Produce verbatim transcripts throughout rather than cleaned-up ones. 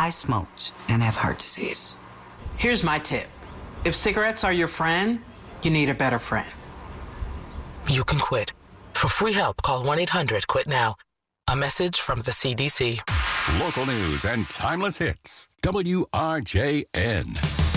I smoked and have heart disease. Here's my tip. If cigarettes are your friend, you need a better friend. You can quit. For free help, call one eight hundred quit now. A message from the C D C. Local news and timeless hits. W R J N.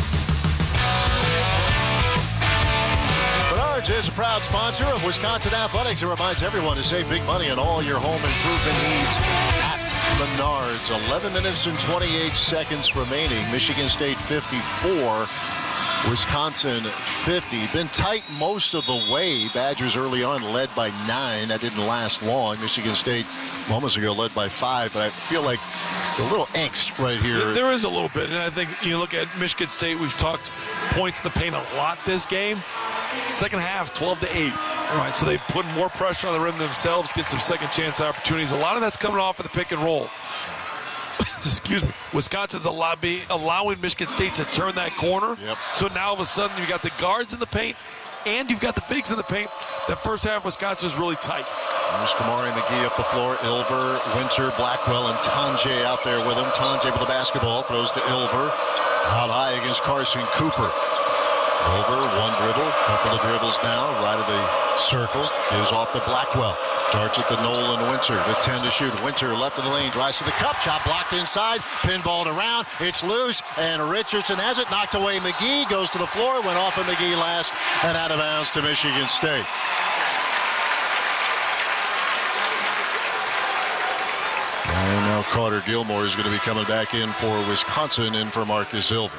Menards is a proud sponsor of Wisconsin Athletics and reminds everyone to save big money on all your home improvement needs at Menards. eleven minutes and twenty-eight seconds remaining. Michigan State fifty-four. Wisconsin fifty. Been tight most of the way. Badgers early on led by nine. That didn't last long. Michigan State moments ago led by five, but I feel like it's a little angst right here. There is a little bit, and I think you look at Michigan State, we've talked points in the paint a lot this game. Second half, twelve to eight. All right, so they put more pressure on the rim themselves, get some second chance opportunities. A lot of that's coming off of the pick and roll. Excuse me. Wisconsin's a lot be allowing Michigan State to turn that corner. Yep. So now all of a sudden you've got the guards in the paint and you've got the bigs in the paint. That first half, Wisconsin is really tight. There's Kamari McGee up the floor. Ilver, Winter, Blackwell, and Tanjay out there with him. Tanjay with the basketball. Throws to Ilver. Out high against Carson Cooper. Ilver, one dribble. Couple of dribbles now. Right of the circle. Gives off to Blackwell. Darts at the Nolan Winter with ten to shoot. Winter left of the lane, drives to the cup, shot blocked inside, pinballed around, it's loose, and Richardson has it, knocked away McGee, goes to the floor, went off of McGee last, and out of bounds to Michigan State. And now Carter Gilmore is going to be coming back in for Wisconsin and for Marcus Ilver.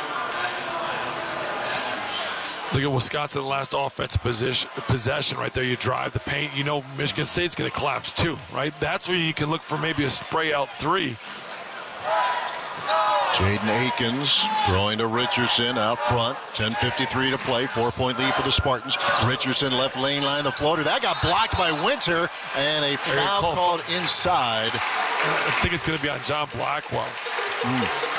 Look at Wisconsin, the last offensive position, possession right there. You drive the paint. You know Michigan State's going to collapse too, right? That's where you can look for maybe a spray out three. Jaden Akins throwing to Richardson out front. ten fifty-three to play. Four-point lead for the Spartans. Richardson left lane line, the floater. That got blocked by Winter, and a foul call called foul. Inside. I think it's going to be on John Blackwell. Mm.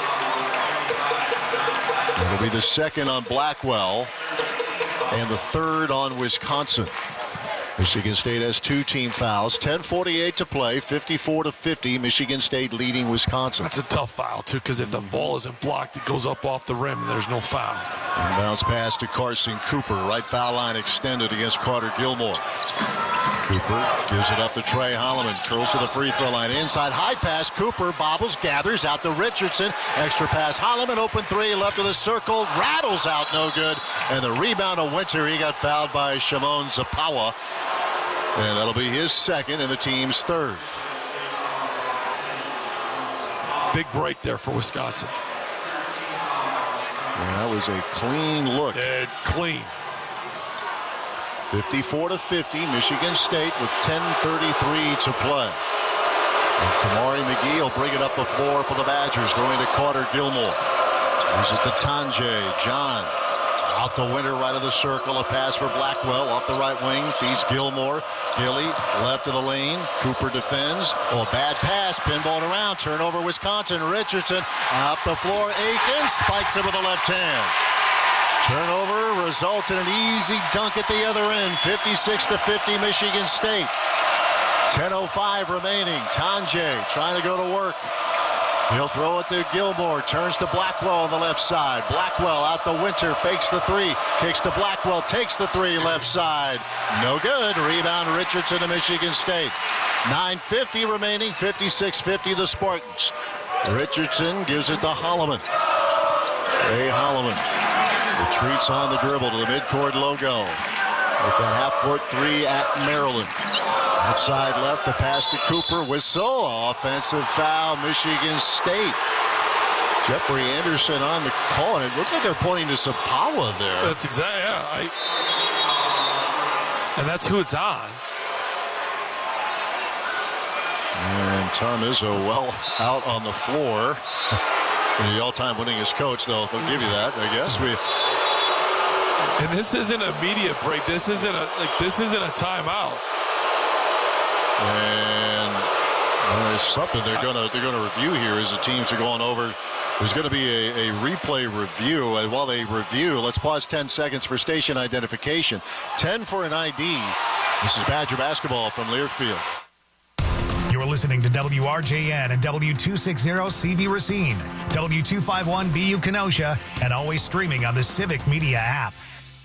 It'll be the second on Blackwell and the third on Wisconsin. Michigan State has two team fouls. ten forty-eight to play, fifty-four to fifty. Michigan State leading Wisconsin. That's a tough foul, too, because if the ball isn't blocked, it goes up off the rim and there's no foul. Bounce pass to Carson Cooper. Right foul line extended against Carter Gilmore. Cooper gives it up to Trey Holloman. Curls to the free throw line. Inside high pass. Cooper bobbles, gathers out to Richardson. Extra pass. Holloman open three. Left of the circle. Rattles out. No good. And the rebound of Winter. He got fouled by Shimon Zapawa. And that'll be his second and the team's third. Big break there for Wisconsin. And that was a clean look. Yeah, clean. fifty-four to fifty, Michigan State with ten thirty-three to play. And Kamari McGee will bring it up the floor for the Badgers, throwing to Carter Gilmore. Here's it to Tanjay. John out to Winter, right of the circle. A pass for Blackwell off the right wing. Feeds Gilmore. Gilly left of the lane. Cooper defends. Oh, bad pass. Pinballed around. Turnover Wisconsin. Richardson up the floor. Akins spikes it with the left hand. Turnover results in an easy dunk at the other end. fifty-six to fifty Michigan State. ten oh five remaining. Tanjay trying to go to work. He'll throw it to Gilmore. Turns to Blackwell on the left side. Blackwell out to Winter. Fakes the three. Kicks to Blackwell. Takes the three left side. No good. Rebound Richardson to Michigan State. nine fifty remaining. fifty-six fifty the Spartans. Richardson gives it to Holloman. Trey Holloman retreats on the dribble to the midcourt logo. With the half-court three at Maryland. Outside left, the pass to Cooper. Whistle. Offensive foul, Michigan State. Jeffrey Anderson on the call, and it looks like they're pointing to Zapawa there. That's exactly, yeah. I, and that's who it's on. And Tom Izzo well out on the floor. The all-time winningest coach, they'll, they'll give you that, I guess. We. And this isn't a media break. This isn't a like. This isn't a timeout. And well, there's something they're gonna they're gonna review here as the teams are going over. There's going to be a, a replay review, and while they review, let's pause ten seconds for station identification. ten for an I D. This is Badger basketball from Learfield. You're listening to W R J N and W two sixty C V Racine, W two fifty-one B U Kenosha, and always streaming on the Civic Media app.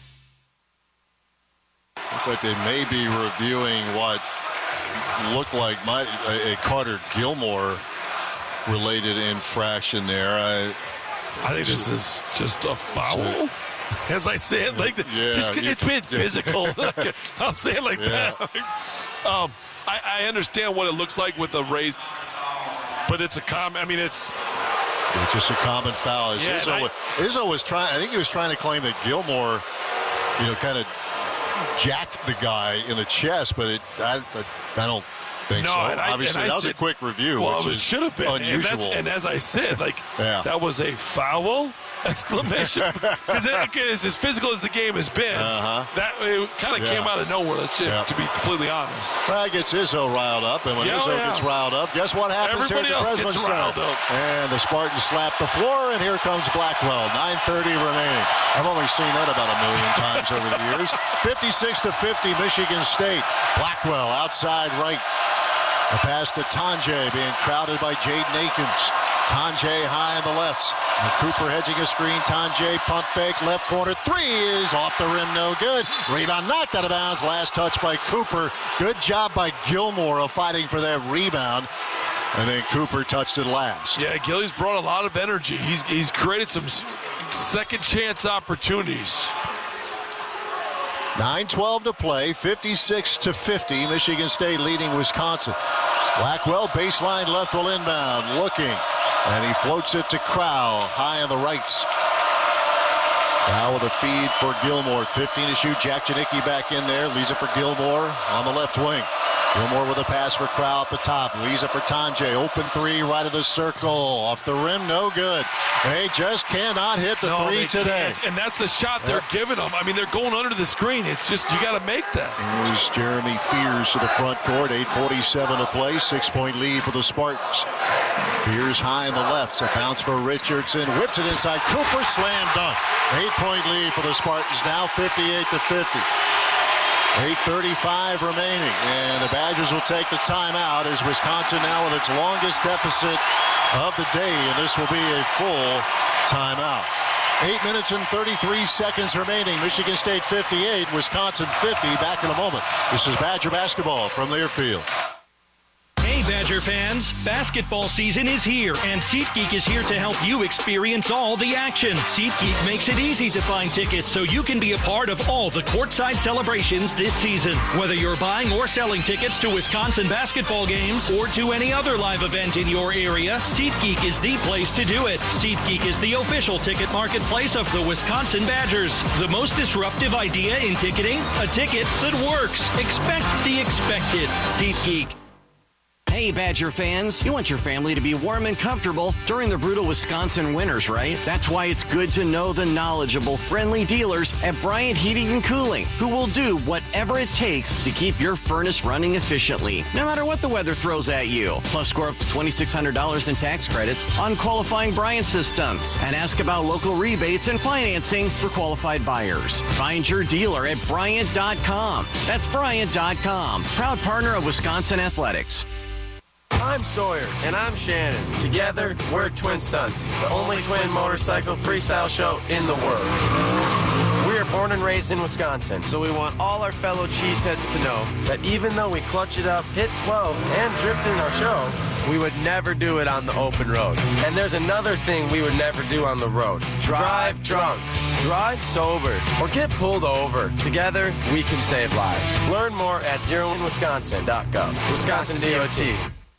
Looks like they may be reviewing what looked like my, a, a Carter Gilmore related infraction there. I, I think this is just a foul. As I say it, like the, yeah, it's, it's been physical. I'll say it like yeah. that. um, I, I understand what it looks like with a raised, but it's a common. I mean, it's it's just a common foul. As yeah, Izzo, I, was, Izzo was trying. I think he was trying to claim that Gilmore, you know, kind of jacked the guy in the chest, but it, I, I don't think no, so. And I, Obviously, and that I was said, a quick review. Well, which it should have been unusual. And, that's, and as I said, like yeah. that was a foul. Exclamation! Because it, it's as physical as the game has been. Uh-huh. That it kind of yeah. came out of nowhere. Let's just, yeah. to be completely honest. That gets Izzo riled up, and when yeah, Izzo yeah. gets riled up, guess what happens Everybody here at the else President's gets riled Center? up. And the Spartans slap the floor, and here comes Blackwell. nine thirty remaining. I've only seen that about a million times over the years. fifty-six to fifty, Michigan State. Blackwell outside right. A pass to Tonje, being crowded by Jaden Akins. Tonje high on the left. And Cooper hedging a screen. Tonje pump fake, left corner. Three is off the rim, no good. Rebound knocked out of bounds. Last touch by Cooper. Good job by Gilmore of fighting for that rebound. And then Cooper touched it last. Yeah, Gilly's brought a lot of energy. He's, he's created some second chance opportunities. nine twelve to play, fifty-six to fifty. Michigan State leading Wisconsin. Blackwell baseline left will inbound, looking, and he floats it to Crow, high on the right. Now with a feed for Gilmore, fifteen to shoot. Jack Janicki back in there, leaves it for Gilmore on the left wing. Gilmore with a pass for Crow at the top. Leaves it for Tonje. Open three, right of the circle. Off the rim, no good. They just cannot hit the no, three today. Can't. And that's the shot they're yep. giving them. I mean, they're going under the screen. It's just, you got to make that. Here's Jeremy Fears to the front court. eight forty-seven to play. Six-point lead for the Spartans. Fears high on the left. A bounce for Richardson. Whips it inside. Cooper slam dunk. Eight-point lead for the Spartans now, fifty-eight to fifty. eight thirty-five remaining, and the Badgers will take the timeout as Wisconsin now with its longest deficit of the day, and this will be a full timeout. Eight minutes and thirty-three seconds remaining. Michigan State fifty-eight, Wisconsin fifty. Back in a moment. This is Badger basketball from Learfield. Hey, Badger fans, basketball season is here, and SeatGeek is here to help you experience all the action. SeatGeek makes it easy to find tickets so you can be a part of all the courtside celebrations this season. Whether you're buying or selling tickets to Wisconsin basketball games or to any other live event in your area, SeatGeek is the place to do it. SeatGeek is the official ticket marketplace of the Wisconsin Badgers. The most disruptive idea in ticketing, a ticket that works. Expect the expected. SeatGeek. Hey, Badger fans, you want your family to be warm and comfortable during the brutal Wisconsin winters, right? That's why it's good to know the knowledgeable, friendly dealers at Bryant Heating and Cooling, who will do whatever it takes to keep your furnace running efficiently, no matter what the weather throws at you. Plus, score up to twenty-six hundred dollars in tax credits on qualifying Bryant systems, and ask about local rebates and financing for qualified buyers. Find your dealer at Bryant dot com. That's Bryant dot com, proud partner of Wisconsin Athletics. I'm Sawyer. And I'm Shannon. Together, we're Twin Stunts, the only twin motorcycle freestyle show in the world. We are born and raised in Wisconsin, so we want all our fellow cheeseheads to know that even though we clutch it up, hit twelve, and drift in our show, we would never do it on the open road. And there's another thing we would never do on the road. Drive drunk. Drive sober. Or get pulled over. Together, we can save lives. Learn more at zero in wisconsin dot gov. Wisconsin D O T.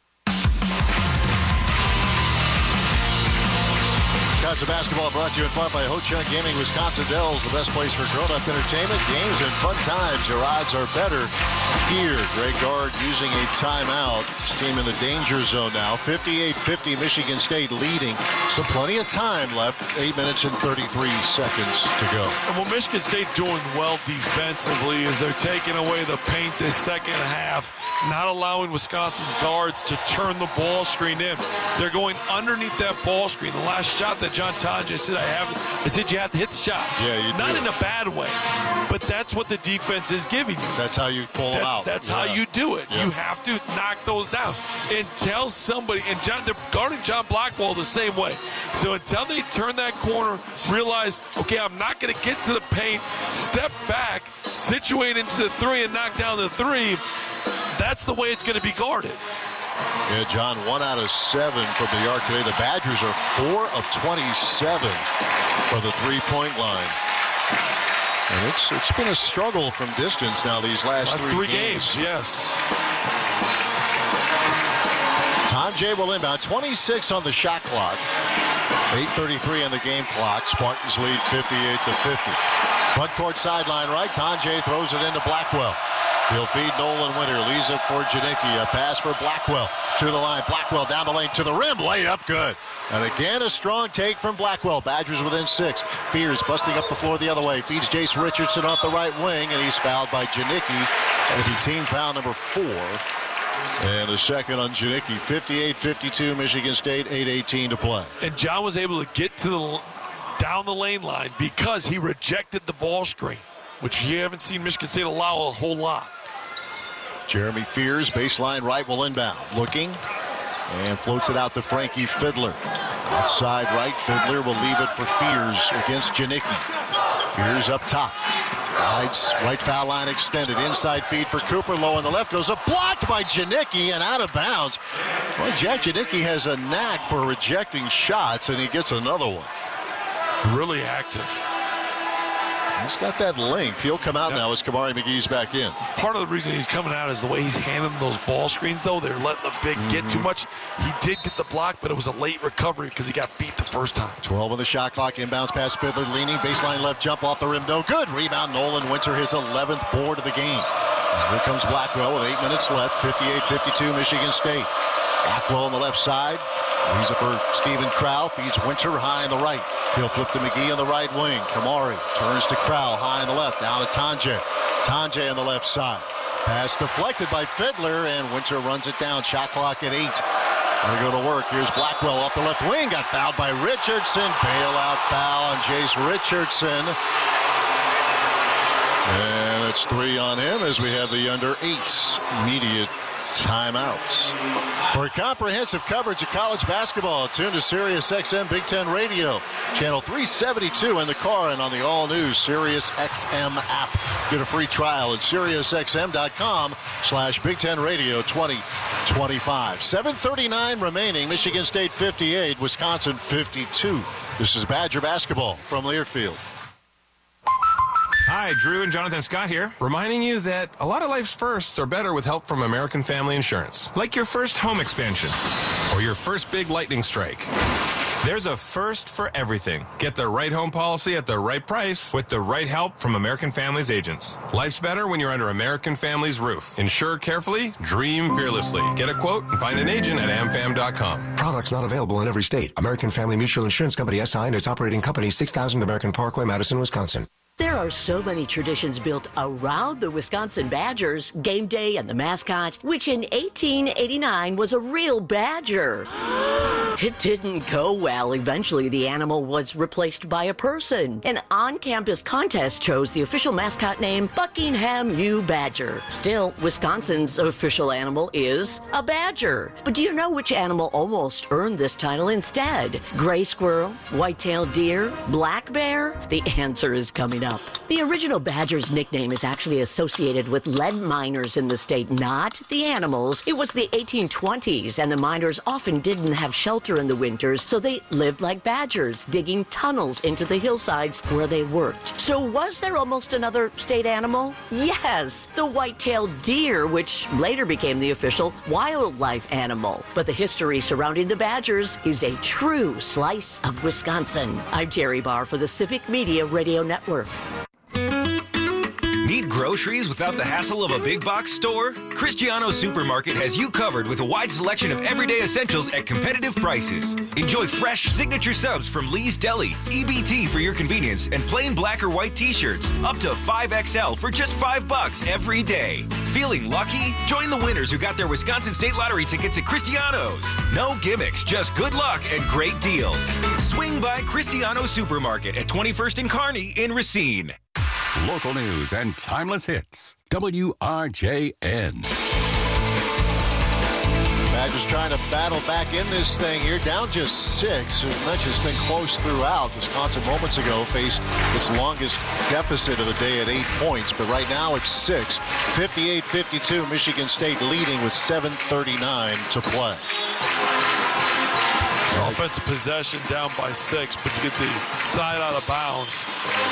Wisconsin basketball brought to you in part by Ho-Chunk Gaming. Wisconsin Dells, the best place for grown-up entertainment, games, and fun times. Your odds are better here. Greg Gard using a timeout. His team in the danger zone now. fifty-eight fifty, Michigan State leading. So plenty of time left. Eight minutes and thirty-three seconds to go. And what Michigan State doing well defensively is they're taking away the paint this second half, not allowing Wisconsin's guards to turn the ball screen in. They're going underneath that ball screen. The last shot that John Tonje. I said, I have. I said, you have to hit the shot. Yeah, you Not do. in a bad way, but that's what the defense is giving you. That's how you pull them That's, out. that's Yeah. how you do it. Yeah. You have to knock those down. And tell somebody, and John, they're guarding John Blackwell the same way. So until they turn that corner, realize, okay, I'm not going to get to the paint, step back, situate into the three, and knock down the three, that's the way it's going to be guarded. Yeah, John, one out of seven from the arc today. The Badgers are four of twenty-seven for the three-point line. And it's it's been a struggle from distance now these last, Last three, three games. games, yes. Tonje will inbound. twenty-six on the shot clock. eight thirty-three on the game clock. Spartans lead fifty-eight to fifty. Front court sideline right. Tonje throws it into Blackwell. He'll feed Nolan Winter. Leaves it for Janicki. A pass for Blackwell. To the line. Blackwell down the lane to the rim. Layup good. And again, a strong take from Blackwell. Badgers within six. Fears busting up the floor the other way. Feeds Jace Richardson off the right wing. And he's fouled by Janicki. That'll be team foul number four. And the second on Janicki. fifty-eight fifty-two. Michigan State. eight eighteen to play. And John was able to get to the down the lane line because he rejected the ball screen, which you haven't seen Michigan State allow a whole lot. Jeremy Fears, baseline right, will inbound. Looking and floats it out to Frankie Fiddler. Outside right, Fiddler will leave it for Fears against Janicki. Fears up top. Rides, right foul line extended. Inside feed for Cooper. Low on the left. Goes up. Blocked by Janicki and out of bounds. Well, Jack Janicki has a knack for rejecting shots, and he gets another one. Really active. He's got that length. He'll come out yep. now as Kamari McGee's back in. Part of the reason he's coming out is the way he's handling those ball screens, though. They're letting the big mm-hmm. get too much. He did get the block, but it was a late recovery because he got beat the first time. twelve on the shot clock. Inbounds pass Fiddler leaning. Baseline left jump off the rim. No good. Rebound Nolan Winter, his eleventh board of the game. And here comes Blackwell with eight minutes left. fifty-eight fifty-two Michigan State. Blackwell on the left side. He's it for Stephen Crow. Feeds Winter high on the right. He'll flip to McGee on the right wing. Kamari turns to Crow high on the left. Down to Tonje. Tonje on the left side. Pass deflected by Fiddler, and Winter runs it down. Shot clock at eight. Gonna go to work. Here's Blackwell off the left wing. Got fouled by Richardson. Bailout foul on Jace Richardson. And it's three on him as we have the under eight immediate timeouts. For comprehensive coverage of college basketball, tune to Sirius X M Big Ten Radio, channel three seventy-two in the car and on the all-new Sirius X M app. Get a free trial at SiriusXM.com slash Big Ten Radio twenty twenty-five. seven thirty-nine remaining. Michigan State fifty-eight, Wisconsin fifty-two. This is Badger basketball from Learfield. Hi, Drew and Jonathan Scott here, reminding you that a lot of life's firsts are better with help from American Family Insurance. Like your first home expansion or your first big lightning strike. There's a first for everything. Get the right home policy at the right price with the right help from American Family's agents. Life's better when you're under American Family's roof. Insure carefully, dream fearlessly. Get a quote and find an agent at am fam dot com. Products not available in every state. American Family Mutual Insurance Company, S I, and its operating company, six thousand American Parkway, Madison, Wisconsin. There are so many traditions built around the Wisconsin Badgers, game day and the mascot, which in eighteen eighty-nine was a real badger. It didn't go well. Eventually, the animal was replaced by a person. An on-campus contest chose the official mascot name Buckingham U. Badger. Still, Wisconsin's official animal is a badger. But do you know which animal almost earned this title instead? Gray squirrel, white-tailed deer, black bear? The answer is coming up. The original badger's nickname is actually associated with lead miners in the state, not the animals. It was the eighteen twenties, and the miners often didn't have shelter in the winters, so they lived like badgers, digging tunnels into the hillsides where they worked. So was there almost another state animal? Yes, the white-tailed deer, which later became the official wildlife animal. But the history surrounding the Badgers is a true slice of Wisconsin. I'm Terry Barr for the Civic Media Radio Network. Need groceries without the hassle of a big box store? Cristiano Supermarket has you covered with a wide selection of everyday essentials at competitive prices. Enjoy fresh signature subs from Lee's Deli, E B T for your convenience, and plain black or white t-shirts up to five X L for just five bucks every day. Feeling lucky? Join the winners who got their Wisconsin State Lottery tickets at Cristiano's. No gimmicks, just good luck and great deals. Swing by Cristiano Supermarket at twenty-first and Kearney in Racine. Local news and timeless hits. W R J N. Badgers trying to battle back in this thing here, down just six. As mentioned, it's been close throughout. Wisconsin moments ago faced its longest deficit of the day at eight points, but right now it's six. fifty-eight fifty-two, Michigan State leading with seven thirty-nine to play. Offensive possession down by six, but you get the side out of bounds.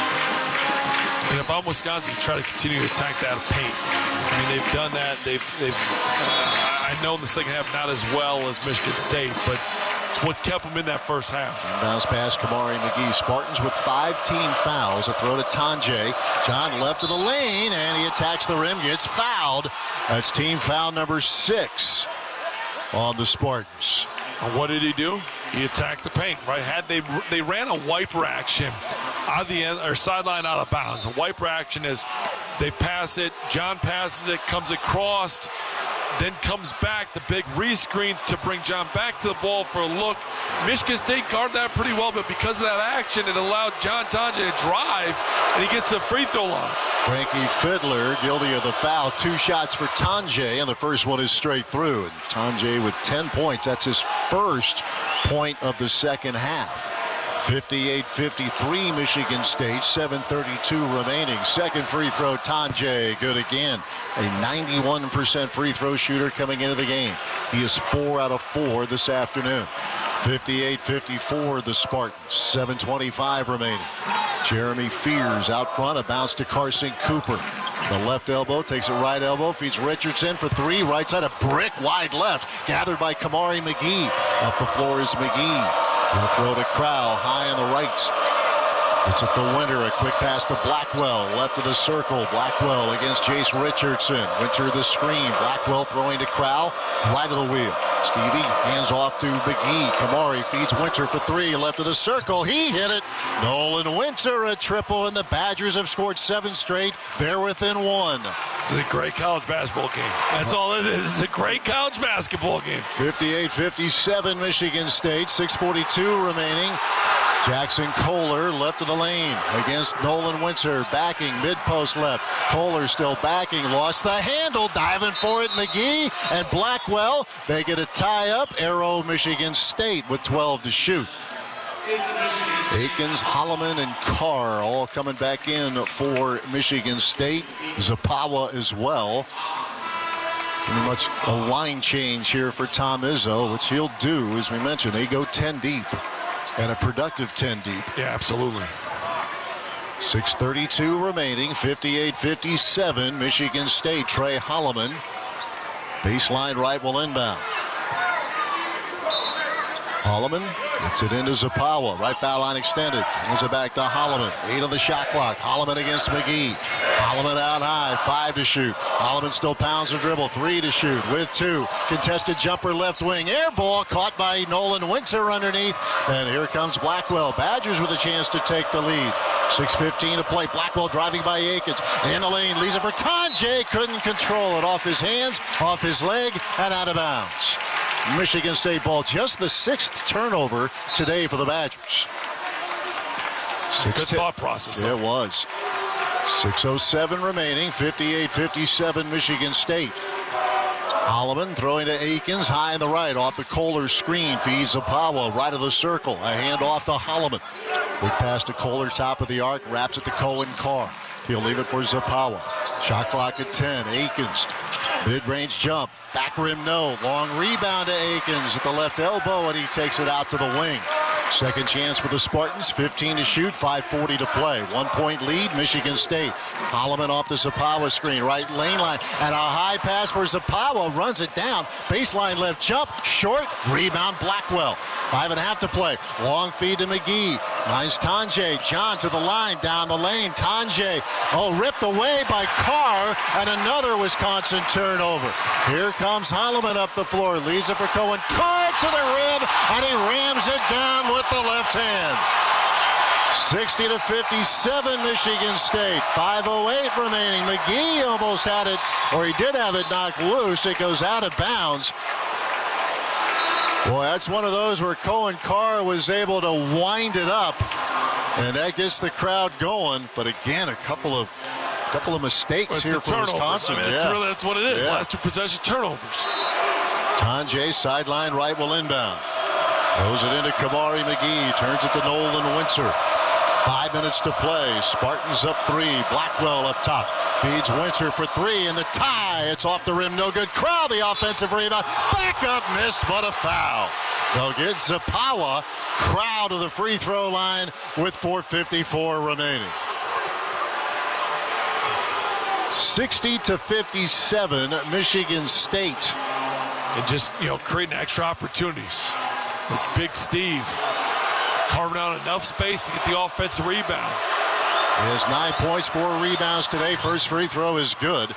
And if I'm Wisconsin, you try to continue to attack that paint. I mean, they've done that. They've, they've uh, I know in the second half not as well as Michigan State, but it's what kept them in that first half. Bounce pass, Kamari McGee. Spartans with five team fouls. A throw to Tanjay. John left of the lane, and he attacks the rim, gets fouled. That's team foul number six on the Spartans. And what did he do? He attacked the paint, right? Had they they ran a wiper action out of the end or sideline out of bounds. A wiper action is they pass it, John passes it, comes across, then comes back. The big rescreens to bring John back to the ball for a look. Michigan State guarded that pretty well, but because of that action, it allowed John Tanjay to drive, and he gets to the free throw line. Frankie Fiddler guilty of the foul. Two shots for Tanjay, and the first one is straight through. And Tanjay with ten points. That's his first point of the second half. fifty-eight fifty-three Michigan State, seven thirty-two remaining. Second free throw, Tanjay, good again. A ninety-one percent free throw shooter coming into the game. He is four out of four this afternoon. fifty-eight fifty-four the Spartans, seven twenty-five remaining. Jeremy Fears out front, a bounce to Carson Cooper. The left elbow takes it right elbow, feeds Richardson for three. Right side, a brick wide left, gathered by Kamari McGee. Up the floor is McGee. He'll throw to Crowell, high on the right. It's at the Winter, a quick pass to Blackwell, left of the circle. Blackwell against Jace Richardson. Winter the screen. Blackwell throwing to Crowell, right of the wheel. Stevie hands off to McGee. Kamari feeds Winter for three, left of the circle. He hit it. Nolan Winter, a triple, and the Badgers have scored seven straight. They're within one. It's a great college basketball game. That's all it is. It's a great college basketball game. fifty-eight fifty-seven Michigan State, six forty-two remaining. Jackson Kohler left of the lane against Nolan Winter, backing mid-post left. Kohler still backing, lost the handle, diving for it, McGee and Blackwell. They get a tie-up. Arrow, Michigan State with twelve to shoot. Akins, Holloman, and Carr all coming back in for Michigan State. Zapawa as well. Pretty much a line change here for Tom Izzo, which he'll do. As we mentioned, they go ten deep. And a productive ten deep. Yeah, absolutely. six thirty-two remaining, fifty-eight fifty-seven. Michigan State, Trey Holloman. Baseline right will inbound. Holloman gets it into Zapawa. Right foul line extended. Hands it back to Holloman. Eight on the shot clock. Holloman against McGee. Holloman out high. Five to shoot. Holloman still pounds and dribble. Three to shoot with two. Contested jumper left wing. Air ball caught by Nolan Winter underneath. And here comes Blackwell. Badgers with a chance to take the lead. six fifteen to play. Blackwell driving by Akins. In the lane. Leaves it for Tanjay. Couldn't control it. Off his hands, off his leg, and out of bounds. Michigan State ball. Just the sixth turnover today for the Badgers. Six Good thought process. It was. six oh seven remaining. fifty-eight fifty-seven Michigan State. Holloman throwing to Akins, high in the right, off the Kohler screen, feeds Zapawa, right of the circle. A hand off to Holloman. Big pass to Kohler, top of the arc, wraps it to Cohen Carr. He'll leave it for Zapawa. Shot clock at ten. Akins. Mid-range jump. Back rim, no. Long rebound to Akins at the left elbow, and he takes it out to the wing. Second chance for the Spartans, fifteen to shoot, five forty to play. One-point lead, Michigan State. Holloman off the Zapawa screen, right lane line, and a high pass for Zapawa, runs it down. Baseline left jump, short, rebound Blackwell. Five and a half to play. Long feed to McGee. Nice Tanjay. John to the line, down the lane. Tanjay, oh, ripped away by Carr, and another Wisconsin turnover. Here comes Holloman up the floor, leads it for Cohen. Carr to the rim, and he rams it down with the left hand. sixty to fifty-seven, Michigan State. five oh eight remaining. McGee almost had it, or he did have it knocked loose. It goes out of bounds. Boy, that's one of those where Cohen Carr was able to wind it up, and that gets the crowd going. But again, a couple of couple of mistakes well, here for turnovers. Wisconsin. I mean, that's, yeah. really, that's what it is. Yeah. Last two possession turnovers. Tanjay, sideline right, will inbound. Throws it into Kamari McGee. Turns it to Nolan Winter. Five minutes to play. Spartans up three. Blackwell up top. Feeds Winter for three, and the tie. It's off the rim. No good. Crowd the offensive rebound. Back up, missed, but a foul. They'll get Zapawa. Crowd to the free throw line with four fifty-four remaining. sixty to fifty-seven, Michigan State. And just, you know, creating extra opportunities. With Big Steve carving out enough space to get the offensive rebound. He has nine points, four rebounds today. First free throw is good.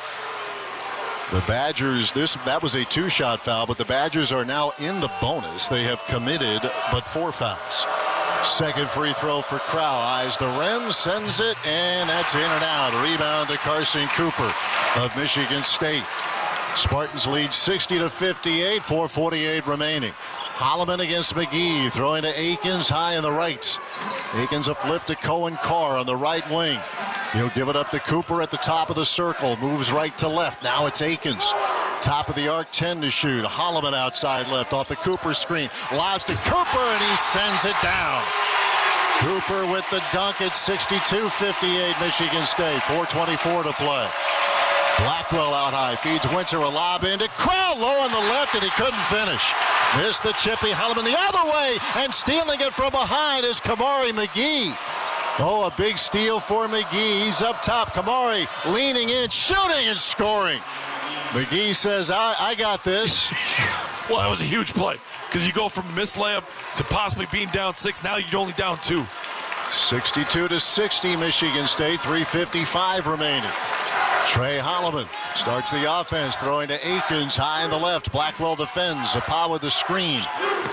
The Badgers, this that was a two-shot foul, but the Badgers are now in the bonus. They have committed but four fouls. Second free throw for Crow. Eyes the rim, sends it, and that's in and out. Rebound to Carson Cooper of Michigan State. Spartans lead sixty to fifty-eight, four forty-eight remaining. Holloman against McGee, throwing to Akins high in the right. Akins a flip to Cohen Carr on the right wing. He'll give it up to Cooper at the top of the circle. Moves right to left. Now it's Akins. Top of the arc, ten to shoot. Holloman outside left off the Cooper screen. Lobs to Cooper, and he sends it down. Cooper with the dunk at sixty-two fifty-eight, Michigan State. four twenty-four to play. Blackwell out high, feeds Winter a lob into Crow, low on the left, and he couldn't finish. Missed the chippy. Holloman the other way, and stealing it from behind is Kamari McGee. Oh, a big steal for McGee. He's up top. Kamari leaning in, shooting and scoring. McGee says, I, I got this. Well, that was a huge play because you go from a missed layup to possibly being down six. Now you're only down two. sixty-two to sixty, Michigan State. three fifty-five remaining. Trey Holloman starts the offense, throwing to Akins high in the left. Blackwell defends. Zapawa with the screen.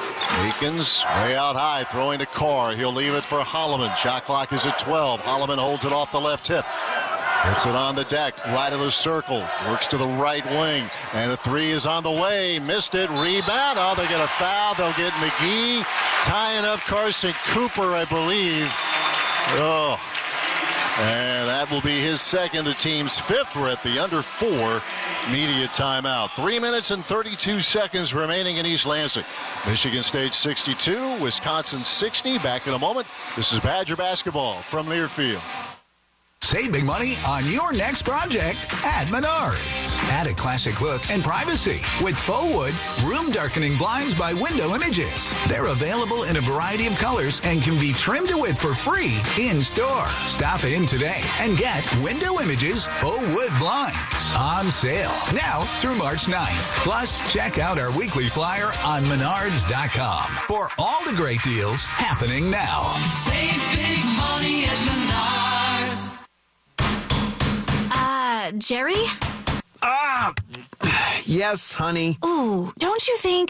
Akins way out high, throwing to Carr. He'll leave it for Holloman. Shot clock is at twelve. Holloman holds it off the left hip. Puts it on the deck, right of the circle. Works to the right wing. And a three is on the way. Missed it. Rebound. Oh, they get a foul. They'll get McGee tying up Carson Cooper, I believe. Oh. And that will be his second, the team's fifth. We're at the under four media timeout. Three minutes and thirty-two seconds remaining in East Lansing. Michigan State sixty-two, Wisconsin sixty. Back in a moment. This is Badger basketball from Learfield. Save big money on your next project at Menards. Add a classic look and privacy with faux wood room darkening blinds by Window Images. They're available in a variety of colors and can be trimmed to width for free in store. Stop in today and get Window Images faux wood blinds on sale now through March ninth. Plus, check out our weekly flyer on menards dot com for all the great deals happening now. Save big money at Menards. Uh, Jerry? Ah! Yes, honey. Ooh, don't you think...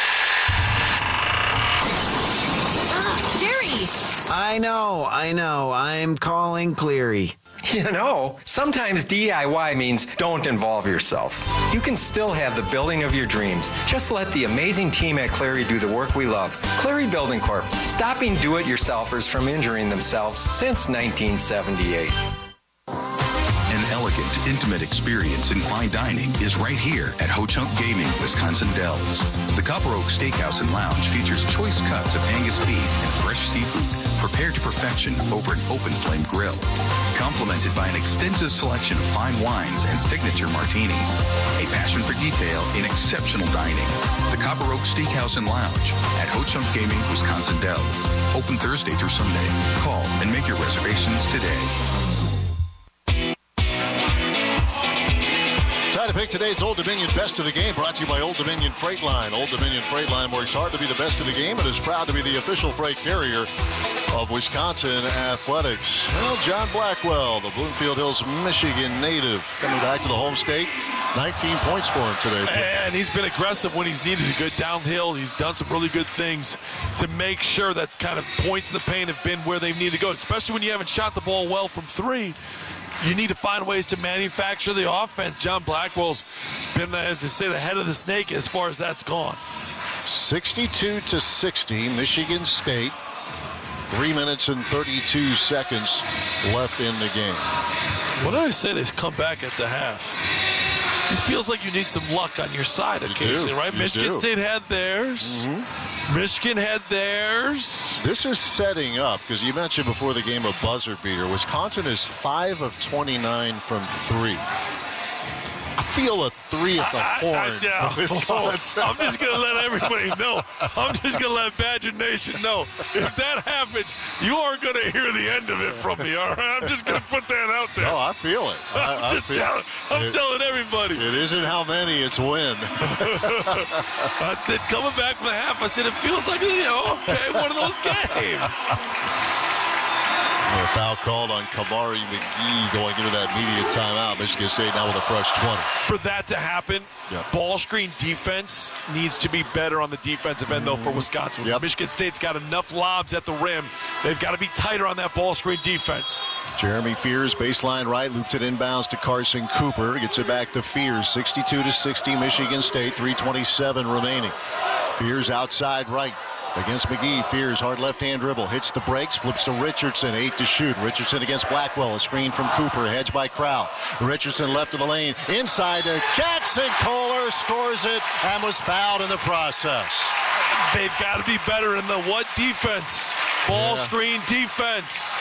Ugh, Jerry! I know, I know. I'm calling Cleary. You know, sometimes D I Y means don't involve yourself. You can still have the building of your dreams. Just let the amazing team at Cleary do the work we love. Cleary Building Corp, stopping do-it-yourselfers from injuring themselves since nineteen seventy-eight. An elegant, intimate experience in fine dining is right here at Ho-Chunk Gaming, Wisconsin Dells. The Copper Oak Steakhouse and Lounge features choice cuts of Angus beef and fresh seafood, prepared prepared to perfection over an open flame grill. Complemented by an extensive selection of fine wines and signature martinis. A passion for detail in exceptional dining. The Copper Oak Steakhouse and Lounge at Ho-Chunk Gaming, Wisconsin Dells. Open Thursday through Sunday. Call and make your reservations today. Time to pick today's Old Dominion Best of the Game, brought to you by Old Dominion Freight Line. Old Dominion Freight Line works hard to be the best of the game and is proud to be the official freight carrier of Wisconsin Athletics. Well, John Blackwell, the Bloomfield Hills, Michigan native, coming back to the home state. nineteen points for him today. And he's been aggressive when he's needed to go downhill. He's done some really good things to make sure that kind of points in the paint have been where they need to go, especially when you haven't shot the ball well from three. You need to find ways to manufacture the offense. John Blackwell's been, as I say, the head of the snake as far as that's gone. sixty-two to sixty, Michigan State. Three minutes and thirty-two seconds left in the game. What did I say? They come back at the half. Just feels like you need some luck on your side occasionally, right? You Michigan do. State had theirs. Mm-hmm. Michigan had theirs. This is setting up, because you mentioned before the game a buzzer beater. Wisconsin is five of twenty-nine from three. I feel a three at the horn. I, I, yeah. Wisconsin. I'm just going to let everybody know. I'm just going to let Badger Nation know. If that happens, you aren't going to hear the end of it from me, all right? I'm just going to put that out there. No, I feel it. I, I'm I just feel telling, I'm it, telling everybody. It isn't how many, it's when. I said, coming back from the half, I said, it feels like, you know, okay, one of those games. A foul called on Kamari McGee going into that media timeout. Michigan State now with a fresh twenty. For that to happen, yep. Ball screen defense needs to be better on the defensive end, though, for Wisconsin. Yep. Michigan State's got enough lobs at the rim. They've got to be tighter on that ball screen defense. Jeremy Fears, baseline right, looped it inbounds to Carson Cooper. Gets it back to Fears, sixty-two to sixty, Michigan State, three twenty-seven remaining. Fears outside right. Against McGee, Fears, hard left-hand dribble, hits the brakes, flips to Richardson, eight to shoot. Richardson against Blackwell, a screen from Cooper, hedged by Crowell. Richardson left of the lane, inside to Jackson Kohler, scores it, and was fouled in the process. They've got to be better in the what defense? Ball Yeah. screen defense.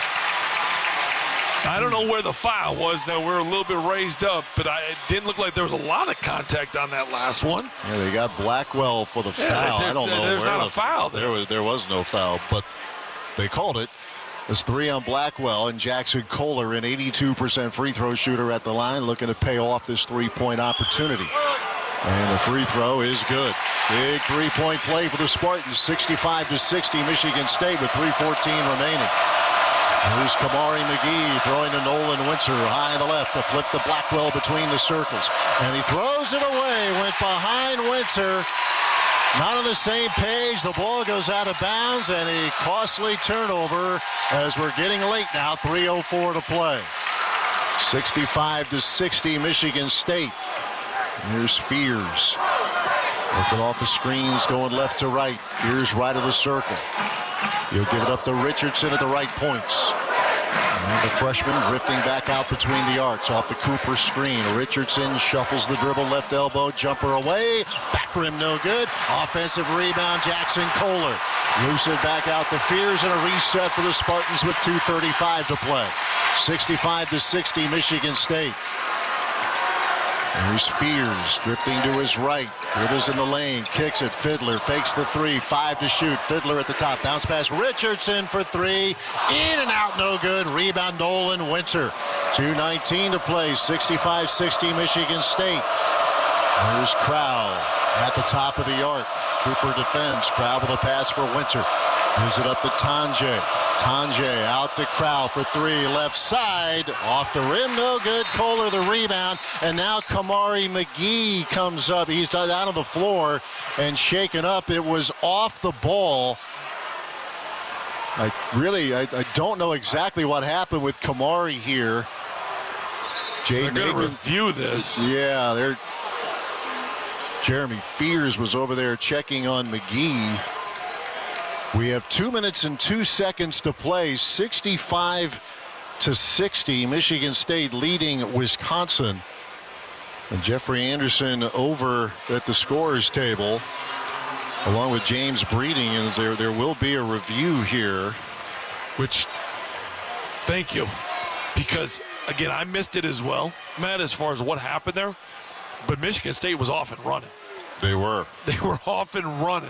I don't know where the foul was. Now we're a little bit raised up, but I, it didn't look like there was a lot of contact on that last one. Yeah, they got Blackwell for the Yeah, foul. there- I don't know there's where not a the, foul there. There was, there was no foul, but they called it. It's three on Blackwell, and Jackson Kohler, an eighty-two percent free throw shooter at the line, looking to pay off this three-point opportunity. And the free throw is good. Big three-point play for the Spartans, sixty-five to sixty, Michigan State with three fourteen remaining. Here's Kamari McGee throwing to Nolan Winter high on the left to flip the Blackwell between the circles. And he throws it away, went behind Winter. Not on the same page. The ball goes out of bounds, and a costly turnover as we're getting late now. three oh four to play. sixty-five to sixty, Michigan State. Here's Fears. Looking off the screens, going left to right. Fears right of the circle. He'll give it up to Richardson at the right points. And the freshman drifting back out between the arcs off the Cooper screen. Richardson shuffles the dribble, left elbow, jumper away. Back rim no good. Offensive rebound, Jackson Kohler. Loose it back out to Fears, and a reset for the Spartans with two thirty-five to play. sixty-five to sixty, Michigan State. There's Fears drifting to his right. Dribbles in the lane, kicks it. Fiddler fakes the three, five to shoot. Fiddler at the top, bounce pass Richardson for three. In and out, no good. Rebound Nolan Winter. two nineteen to play, sixty-five sixty Michigan State. There's Crowell at the top of the arc. Cooper defends. Crowell with a pass for Winter. Gives it up to Tanjay. Tanjay out to Crowell for three, left side, off the rim, no good. Kohler the rebound, and now Kamari McGee comes up. He's down on the floor and shaken up. It was off the ball. I really, I, I don't know exactly what happened with Kamari here. Jay They're going to review this. Yeah, they're. Jeremy Fears was over there checking on McGee. We have two minutes and two seconds to play. sixty-five to sixty. Michigan State leading Wisconsin. And Jeffrey Anderson over at the scorers table, along with James Breeding. And there, there will be a review here. which, thank you. Because, again, I missed it as well, Matt, as far as what happened there. But Michigan State was off and running. They were. They were off and running.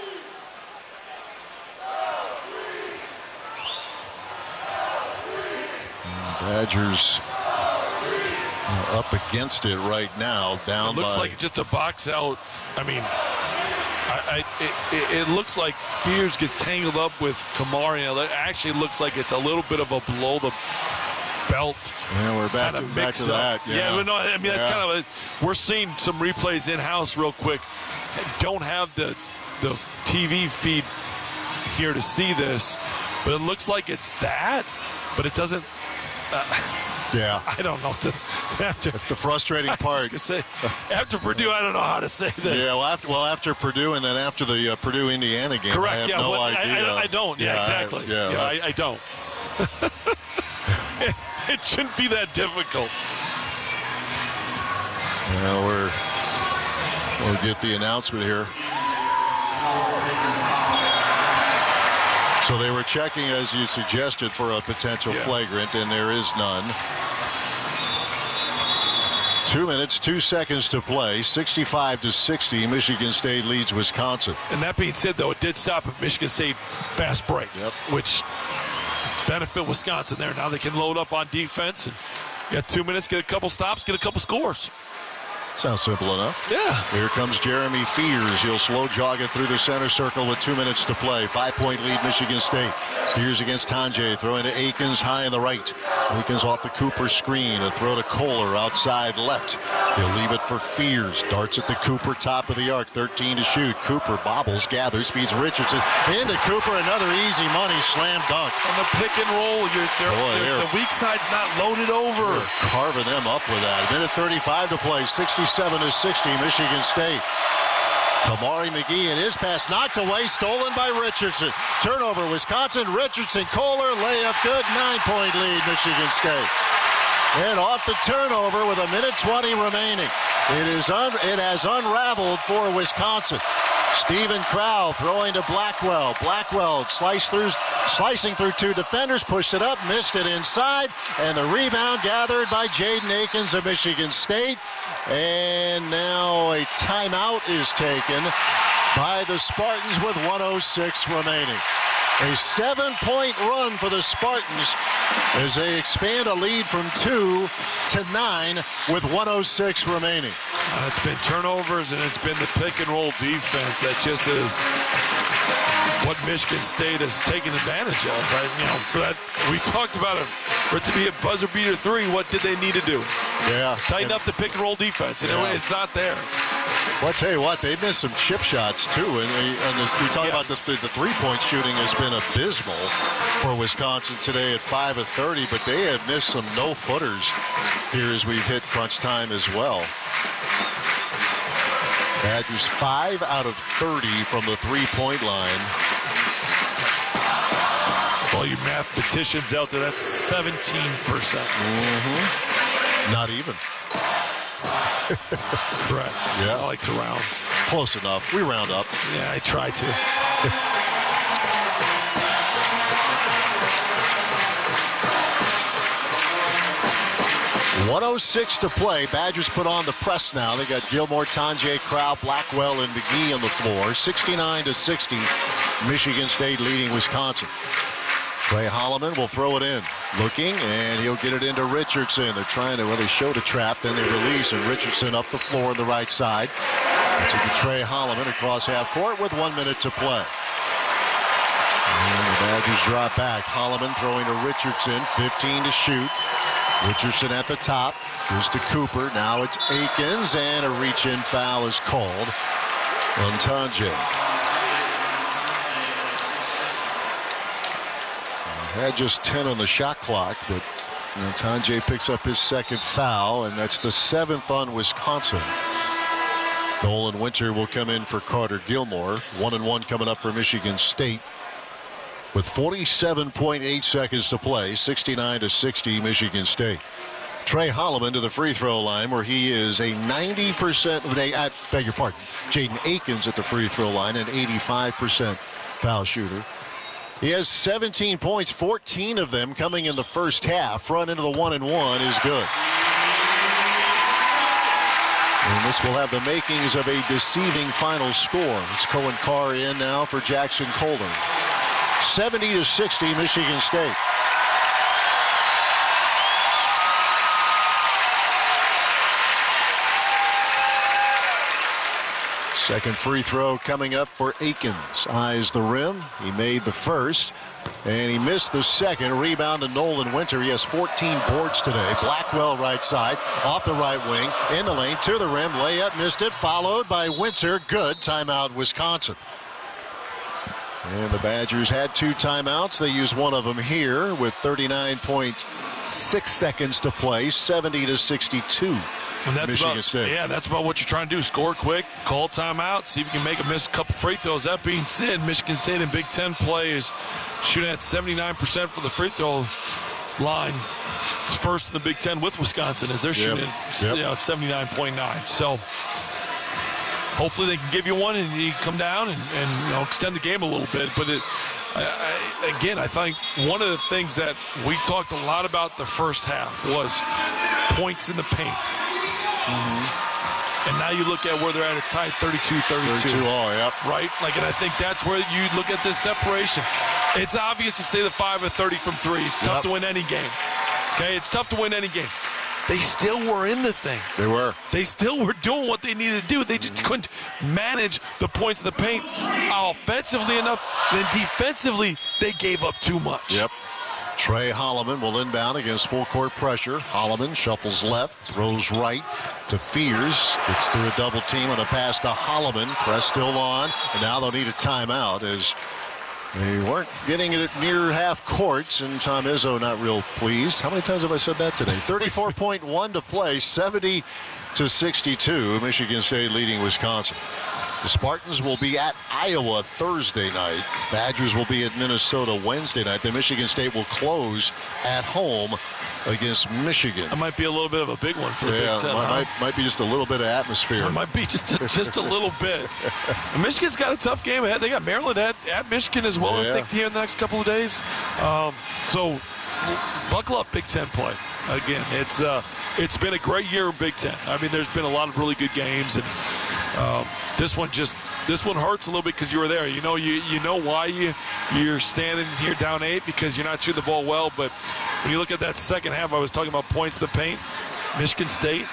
Badgers up against it right now, down It looks by... like it's just a box out. I mean, I, I, it, it, it looks like Fears gets tangled up with Kamari. It actually looks like it's a little bit of a below the belt. Yeah, we're back to, back to that. Yeah, yeah but no, I mean, yeah. that's kind of a, we're seeing some replays in-house real quick. Don't have the the T V feed here to see this, but it looks like it's that, but it doesn't. Uh, yeah. I don't know. To, after, the frustrating part. I say, after Purdue, I don't know how to say this. Yeah, well, after, well, after Purdue and then after the uh, Purdue-Indiana game, Correct, I have yeah, no well, idea. I, I, I don't. Yeah, yeah exactly. I, yeah, yeah I, I, I don't. it, it shouldn't be that difficult. Well, we're, we'll get the announcement here. So they were checking, as you suggested, for a potential yeah. flagrant, and there is none. Two minutes, two seconds to play. sixty-five to sixty, Michigan State leads Wisconsin. And that being said, though, it did stop at Michigan State fast break, yep. which benefit Wisconsin there. Now they can load up on defense, and you got two minutes, get a couple stops, get a couple scores. Sounds simple enough. Yeah. Here comes Jeremy Fears. He'll slow jog it through the center circle with two minutes to play. Five-point lead, Michigan State. Fears against Tanjay, throwing to Akins high on the right. Akins off the Cooper screen. A throw to Kohler outside left. He'll leave it for Fears. Darts at the Cooper top of the arc. thirteen to shoot. Cooper bobbles, gathers, feeds Richardson. Into Cooper, another easy money slam dunk. On the pick and roll, you're, they're, Boy, they're, the weak side's not loaded over. They're carving them up with that. Minute thirty-five to play. sixty-seven to sixty, Michigan State. Kamari McGee and his pass knocked away, stolen by Richardson. Turnover, Wisconsin. Richardson, Kohler, layup good. Nine-point lead, Michigan State. And off the turnover with a minute twenty remaining. It is un it has unraveled for Wisconsin. Stephen Crow throwing to Blackwell. Blackwell sliced through, slicing through two defenders, pushed it up, missed it inside, and the rebound gathered by Jaden Akins of Michigan State. And now a timeout is taken by the Spartans with one oh six remaining. A seven-point run for the Spartans as they expand a lead from two to nine with one oh six remaining. Uh, it's been turnovers and it's been the pick and roll defense that just is what Michigan State has taken advantage of, right? You know, for that, we talked about it. For it to be a buzzer beater three, what did they need to do? Yeah. Tighten up the pick and roll defense, and yeah. it's not there. Well, I'll tell you what, they missed some chip shots, too. And, they, and this, we talk yes. about the, the, the three-point shooting has been abysmal for Wisconsin today at five of thirty, but they have missed some no-footers here as we've hit crunch time as well. Badgers five out of thirty from the three-point line. All you mathematicians out there, that's seventeen percent. Mm-hmm. Not even. Correct. Yeah. I like to round. Close enough. We round up. Yeah, I try to. one oh six to play. Badgers put on the press now. They got Gilmore, Tanjay, Crow, Blackwell, and McGee on the floor. sixty-nine to sixty. Michigan State leading Wisconsin. Trey Holloman will throw it in. Looking, and he'll get it into Richardson. They're trying to, well, they showed a trap, then they release, and Richardson up the floor on the right side. That's it to Trey Holloman across half court with one minute to play. And the Badgers drop back. Holloman throwing to Richardson, fifteen to shoot. Richardson at the top. Goes to Cooper. Now it's Akins, and a reach-in foul is called on Tanjay. Had just ten on the shot clock, but you know, Tanjay picks up his second foul, and that's the seventh on Wisconsin. Nolan Winter will come in for Carter Gilmore. One and one coming up for Michigan State with forty-seven point eight seconds to play. sixty-nine to sixty, Michigan State. Trey Holloman to the free throw line, where he is a ninety percent, I beg your pardon, Jaden Akins at the free throw line, an eighty-five percent foul shooter. He has seventeen points, fourteen of them coming in the first half. Run into the one and one is good. And this will have the makings of a deceiving final score. It's Cohen Carr in now for Jackson Kohler. seventy to sixty, Michigan State. Second free throw coming up for Akins. Eyes the rim. He made the first, and he missed the second. Rebound to Nolan Winter. He has fourteen boards today. Blackwell right side, off the right wing, in the lane, to the rim. Layup, missed it, followed by Winter. Good. Timeout, Wisconsin. And the Badgers had two timeouts. They used one of them here with thirty-nine point six seconds to play, seventy to sixty-two. And that's Michigan about, State. Yeah, that's about what you're trying to do. Score quick, call timeout, see if you can make a miss a couple free throws. That being said, Michigan State in Big Ten play is shooting at seventy-nine percent for the free throw line. It's first in the Big Ten with Wisconsin as they're shooting Yep. Yep. You know, at seventy-nine point nine. So hopefully they can give you one and you come down and, and you know, extend the game a little bit. But it, I, I, again, I think one of the things that we talked a lot about the first half was points in the paint. Mm-hmm. And now you look at where they're at, it's tied thirty-two thirty-two. thirty-two all, yep. Right? Like, and I think that's where you look at this separation. It's obvious to say the five of thirty from three. It's tough Yep. to win any game. Okay? It's tough to win any game. They still were in the thing. They were. They still were doing what they needed to do. They just couldn't manage the points in the paint offensively enough. Then defensively, they gave up too much. Yep. Trey Holloman will inbound against full court pressure. Holloman shuffles left, throws right to Fears. Gets through a double team on a pass to Holloman. Press still on, and now they'll need a timeout as they weren't getting it at near half courts, and Tom Izzo not real pleased. How many times have I said that today? thirty-four point one to play, seventy to sixty-two. Michigan State leading Wisconsin. The Spartans will be at Iowa Thursday night. Badgers will be at Minnesota Wednesday night. Then Michigan State will close at home against Michigan. That might be a little bit of a big one for the yeah, Big Ten. might, huh? might, might be just a little bit of atmosphere. It might be just a, just a little bit. And Michigan's got a tough game ahead. They got Maryland at, at Michigan as well, Yeah. I think, here in the next couple of days. Um, so buckle up, Big Ten play. Again, it's uh, it's been a great year in Big Ten. I mean, there's been a lot of really good games, and um, this one just this one hurts a little bit because you were there. You know, you you know why you you're standing here down eight because you're not shooting the ball well. But when you look at that second half, I was talking about points in the paint. Michigan State,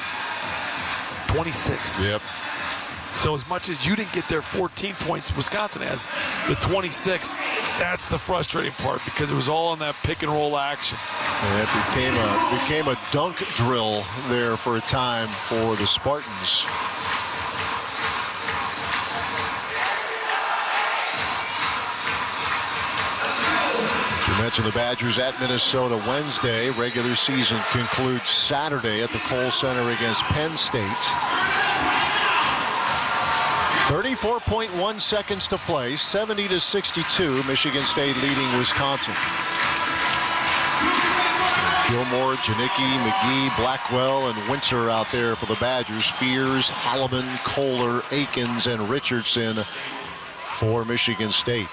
twenty-six. Yep. So as much as you didn't get their fourteen points, Wisconsin has the twenty-six. That's the frustrating part because it was all on that pick and roll action. And it became a became a dunk drill there for a time for the Spartans. As we mentioned, the Badgers at Minnesota Wednesday. Regular season concludes Saturday at the Kohl Center against Penn State. thirty-four point one seconds to play, seventy to sixty-two. Michigan State leading Wisconsin. Gilmore, Janicki, McGee, Blackwell, and Winter out there for the Badgers. Fears, Holloman, Kohler, Akins, and Richardson for Michigan State.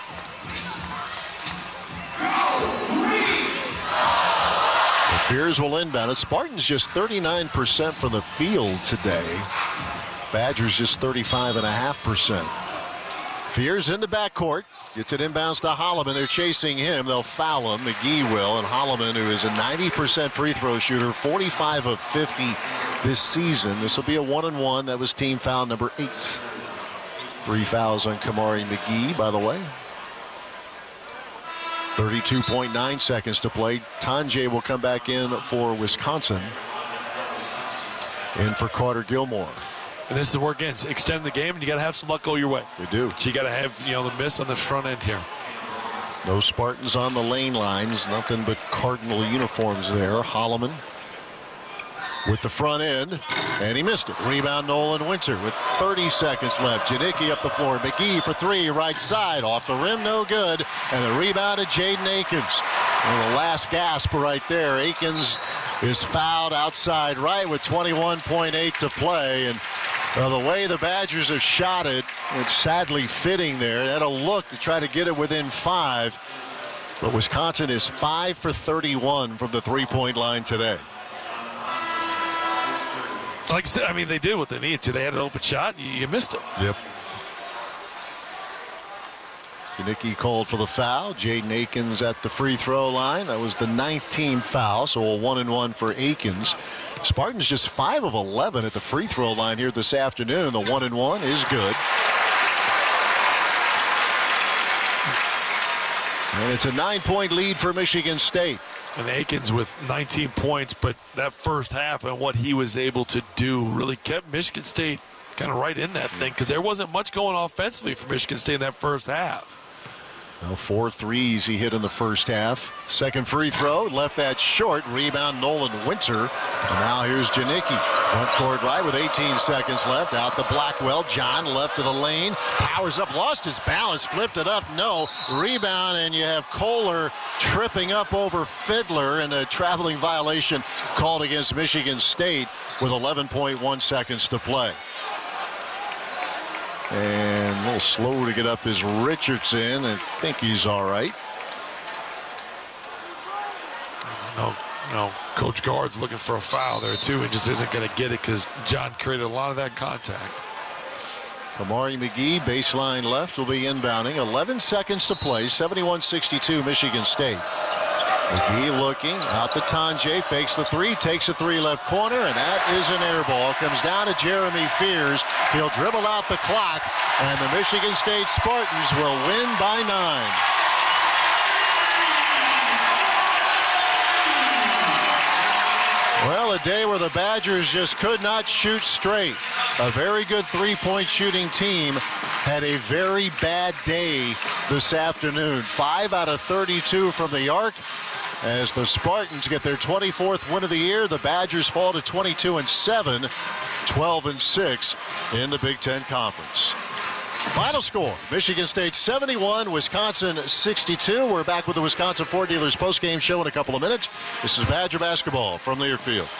Fears will inbound it. Spartans just thirty-nine percent from the field today. Badgers just thirty-five point five percent. Fears in the backcourt. Gets it inbounds to Holloman. They're chasing him. They'll foul him. McGee will. And Holloman, who is a ninety percent free throw shooter, forty-five of fifty this season. This will be a one and one. That was team foul number eight. Three fouls on Kamari McGee, by the way. thirty-two point nine seconds to play. Tanjay will come back in for Wisconsin. In for Carter Gilmore. And this is where, again, extend the game, and you got to have some luck go your way. They do. So you got to have, you know, the miss on the front end here. No Spartans on the lane lines. Nothing but Cardinal uniforms there. Holloman with the front end, and he missed it. Rebound Nolan Winter with thirty seconds left. Janicki up the floor. McGee for three, right side. Off the rim, no good. And the rebound to Jaden Akins. And the last gasp right there. Akins is fouled outside right with twenty-one point eight to play. And uh, the way the Badgers have shot it, it's sadly fitting there. They had a look to try to get it within five. But Wisconsin is five for thirty-one from the three-point line today. Like I said, I mean, they did what they needed to. They had an open shot. You, you missed it. Yep. Janicki called for the foul. Jaden Akins at the free throw line. That was the ninth-team foul, so a one and one for Akins. Spartans just five of eleven at the free throw line here this afternoon. The one and one is good. And it's a nine-point lead for Michigan State. And Akins with nineteen points, but that first half and what he was able to do really kept Michigan State kind of right in that thing, because there wasn't much going offensively for Michigan State in that first half. Well, four threes he hit in the first half. Second free throw, left that short. Rebound, Nolan Winter. And now here's Janicki. Front court right with eighteen seconds left. Out to Blackwell. John left of the lane. Powers up, lost his balance, flipped it up. No. Rebound, and you have Kohler tripping up over Fiddler, and a traveling violation called against Michigan State with eleven point one seconds to play. And a little slow to get up is Richardson. I think he's all right. No, no. Coach Guard's looking for a foul there, too, and just isn't going to get it because John created a lot of that contact. Kamari McGee, baseline left, will be inbounding. eleven seconds to play. seventy-one sixty-two Michigan State. McGee looking out the Tanjay, fakes the three, takes a three left corner, and that is an air ball. Comes down to Jeremy Fears. He'll dribble out the clock, and the Michigan State Spartans will win by nine. Well, a day where the Badgers just could not shoot straight. A very good three-point shooting team had a very bad day this afternoon. Five out of thirty-two from the arc. As the Spartans get their twenty-fourth win of the year, the Badgers fall to twenty-two and seven, twelve and six in the Big Ten Conference. Final score, Michigan State seventy-one, Wisconsin sixty-two. We're back with the Wisconsin Ford Dealers postgame show in a couple of minutes. This is Badger basketball from Learfield.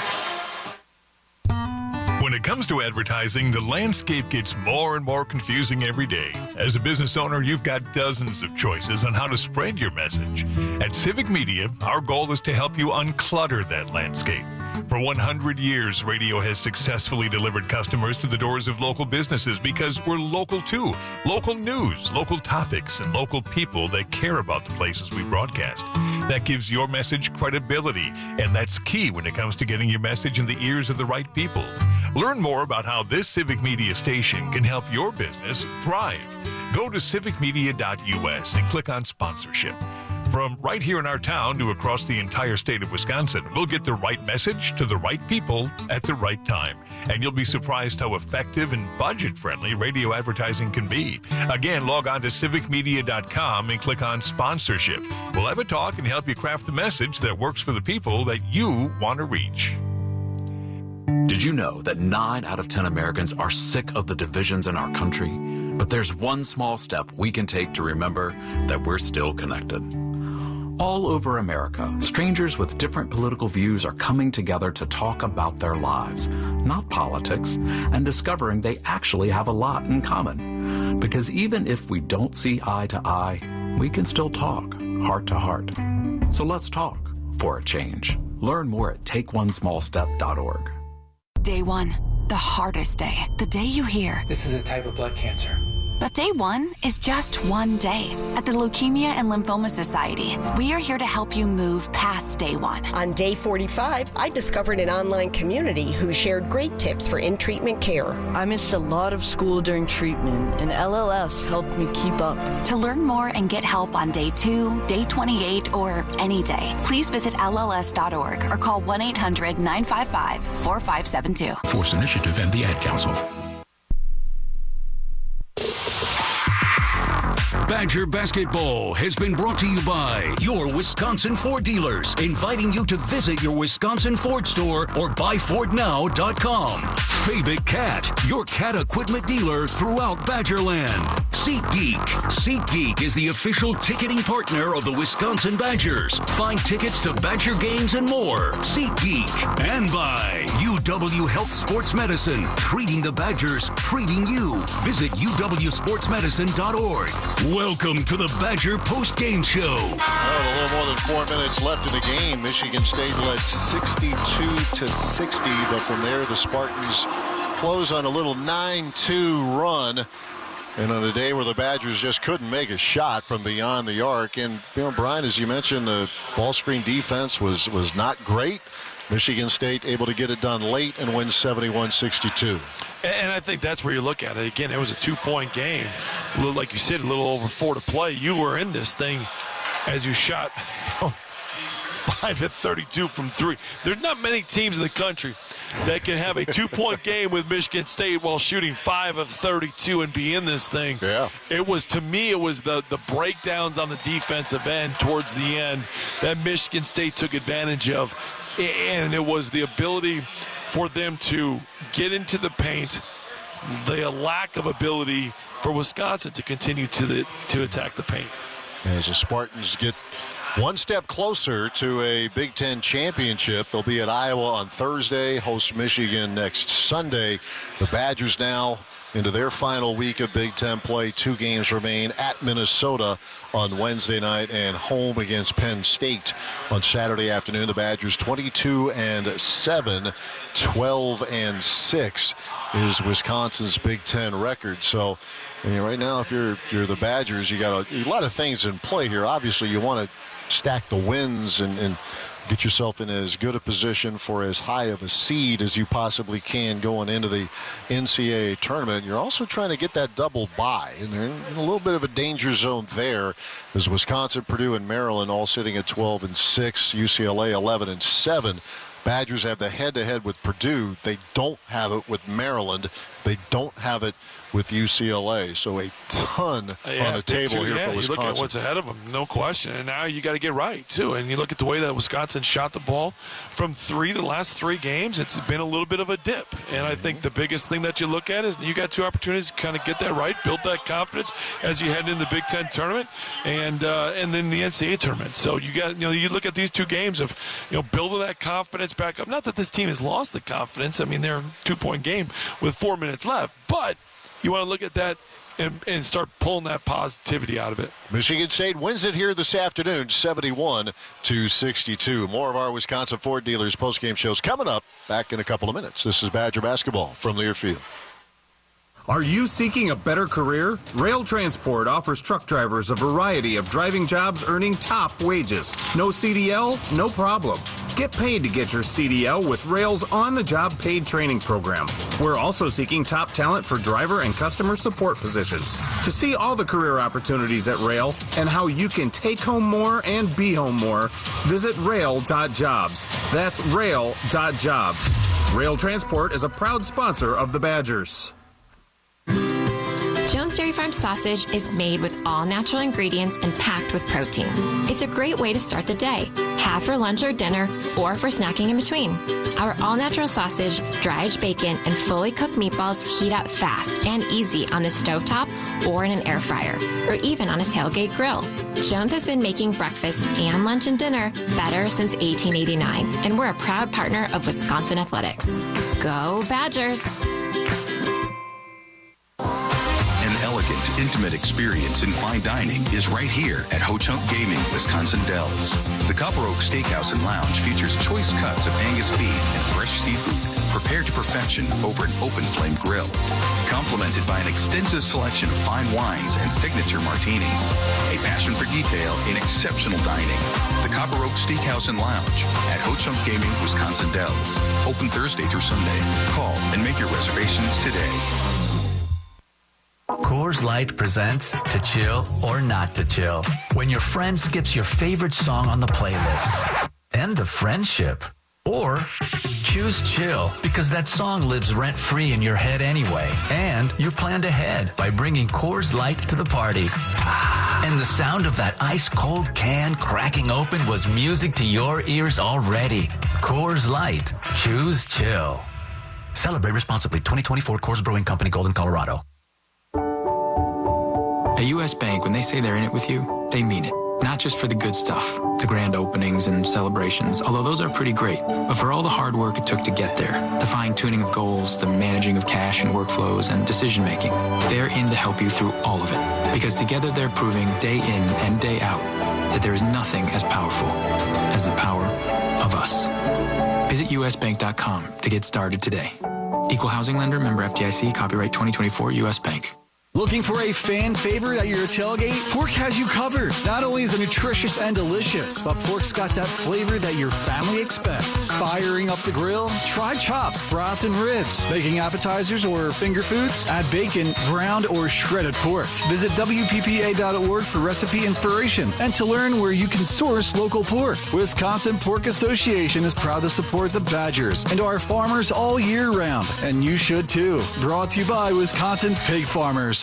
When it comes to advertising, the landscape gets more and more confusing every day. As a business owner, you've got dozens of choices on how to spread your message. At Civic Media, our goal is to help you unclutter that landscape. For one hundred years, radio has successfully delivered customers to the doors of local businesses because we're local too. Local news, local topics, and local people that care about the places we broadcast. That gives your message credibility, and that's key when it comes to getting your message in the ears of the right people. Learn more about how this Civic Media station can help your business thrive. Go to civic media dot U S and click on sponsorship. From right here in our town to across the entire state of Wisconsin, we'll get the right message to the right people at the right time. And you'll be surprised how effective and budget-friendly radio advertising can be. Again, log on to civic media dot com and click on sponsorship. We'll have a talk and help you craft the message that works for the people that you want to reach. Did you know that nine out of ten Americans are sick of the divisions in our country? But there's one small step we can take to remember that we're still connected. All over America, strangers with different political views are coming together to talk about their lives, not politics, and discovering they actually have a lot in common. Because even if we don't see eye to eye, we can still talk heart to heart. So let's talk for a change. Learn more at take one small step dot org. Day one, the hardest day. The day you hear, this is a type of blood cancer. But day one is just one day. At the Leukemia and Lymphoma Society, we are here to help you move past day one. On day forty-five, I discovered an online community who shared great tips for in-treatment care. I missed a lot of school during treatment, and L L S helped me keep up. To learn more and get help on day two, day twenty-eight, or any day, please visit L L S dot org or call one eight hundred nine five five four five seven two. Force Initiative and the Ad Council. Badger Basketball has been brought to you by your Wisconsin Ford dealers, inviting you to visit your Wisconsin Ford store or buy ford now dot com. Fabic Cat, your cat equipment dealer throughout Badgerland. SeatGeek. SeatGeek is the official ticketing partner of the Wisconsin Badgers. Find tickets to Badger games and more. SeatGeek. And by U W Health Sports Medicine. Treating the Badgers, treating you. Visit U W sports medicine dot org. Welcome to the Badger Post-Game Show. Well, a little more than four minutes left in the game. Michigan State led sixty-two to sixty, but from there the Spartans close on a little nine two run. And on a day where the Badgers just couldn't make a shot from beyond the arc. And, you know, Brian, as you mentioned, the ball screen defense was, was not great. Michigan State able to get it done late and win seventy-one sixty-two. And I think that's where you look at it. Again, it was a two-point game. A little, like you said, a little over four to play. You were in this thing as you shot five at thirty-two from three. There's not many teams in the country that can have a two-point game with Michigan State while shooting five of thirty-two and be in this thing. Yeah. It was, to me, it was the, the breakdowns on the defensive end towards the end that Michigan State took advantage of. And it was the ability for them to get into the paint, the lack of ability for Wisconsin to continue to the to attack the paint. As the Spartans get one step closer to a Big Ten championship, they'll be at Iowa on Thursday, host Michigan next Sunday. The Badgers now into their final week of Big Ten play. Two games remain at Minnesota on Wednesday night and home against Penn State on Saturday afternoon. The Badgers twenty-two and seven, twelve and six is Wisconsin's Big Ten record. So, I mean, right now, if you're you're the Badgers, you got a, a lot of things in play here. Obviously, you want to stack the wins and, and get yourself in as good a position for as high of a seed as you possibly can going into the N C double A tournament. You're also trying to get that double bye, and they're in a little bit of a danger zone there as Wisconsin, Purdue, and Maryland all sitting at twelve and six, U C L A eleven and seven. Badgers have the head-to-head with Purdue. They don't have it with Maryland. They don't have it with U C L A. So a ton yeah, on the table too, here yeah, for Wisconsin. You look at what's ahead of them, no question. And now you got to get right, too. And you look at the way that Wisconsin shot the ball from three, the last three games, it's been a little bit of a dip. And I think the biggest thing that you look at is you got two opportunities to kind of get that right, build that confidence as you head into the Big Ten tournament and uh, and then the N C double A tournament. So you got, you know, you look at these two games of, you know, building that confidence back up. Not that this team has lost the confidence. I mean, they're a two-point game with four minutes left. But you want to look at that and, and start pulling that positivity out of it. Michigan State wins it here this afternoon, seventy-one to sixty-two. More of our Wisconsin Ford dealers postgame shows coming up back in a couple of minutes. This is Badger Basketball from Learfield. Are you seeking a better career? Rail Transport offers truck drivers a variety of driving jobs earning top wages. No C D L? No problem. Get paid to get your C D L with Rail's on-the-job paid training program. We're also seeking top talent for driver and customer support positions. To see all the career opportunities at Rail and how you can take home more and be home more, visit rail dot jobs. That's rail dot jobs. Rail Transport is a proud sponsor of the Badgers. Jones Dairy Farm sausage is made with all natural ingredients and packed with protein. It's a great way to start the day. Have for lunch or dinner, or for snacking in between. Our all-natural sausage, dry-aged bacon, and fully cooked meatballs heat up fast and easy on the stovetop or in an air fryer, or even on a tailgate grill. Jones has been making breakfast and lunch and dinner better since eighteen eighty-nine, and we're a proud partner of Wisconsin Athletics. Go Badgers! Elegant, intimate experience in fine dining is right here at Ho Chunk Gaming, Wisconsin Dells. The Copper Oak Steakhouse and Lounge features choice cuts of Angus beef and fresh seafood prepared to perfection over an open flame grill. Complemented by an extensive selection of fine wines and signature martinis. A passion for detail in exceptional dining. The Copper Oak Steakhouse and Lounge at Ho Chunk Gaming, Wisconsin Dells. Open Thursday through Sunday. Call and make your reservations today. Coors Light presents To Chill or Not to Chill. When your friend skips your favorite song on the playlist. End the friendship. Or choose chill because that song lives rent-free in your head anyway. And you're planned ahead by bringing Coors Light to the party. And the sound of that ice-cold can cracking open was music to your ears already. Coors Light. Choose chill. Celebrate responsibly. twenty twenty-four Coors Brewing Company, Golden, Colorado. At U S Bank, when they say they're in it with you, they mean it. Not just for the good stuff, the grand openings and celebrations, although those are pretty great, but for all the hard work it took to get there, the fine-tuning of goals, the managing of cash and workflows, and decision-making. They're in to help you through all of it, because together they're proving day in and day out that there is nothing as powerful as the power of us. Visit U S bank dot com to get started today. Equal housing lender, member F D I C, copyright twenty twenty-four, U S Bank. Looking for a fan favorite at your tailgate? Pork has you covered. Not only is it nutritious and delicious, but pork's got that flavor that your family expects. Firing up the grill? Try chops, brats, and ribs. Making appetizers or finger foods? Add bacon, ground, or shredded pork. Visit W P P A dot org for recipe inspiration and to learn where you can source local pork. Wisconsin Pork Association is proud to support the Badgers and our farmers all year round, and you should too. Brought to you by Wisconsin's Pig Farmers.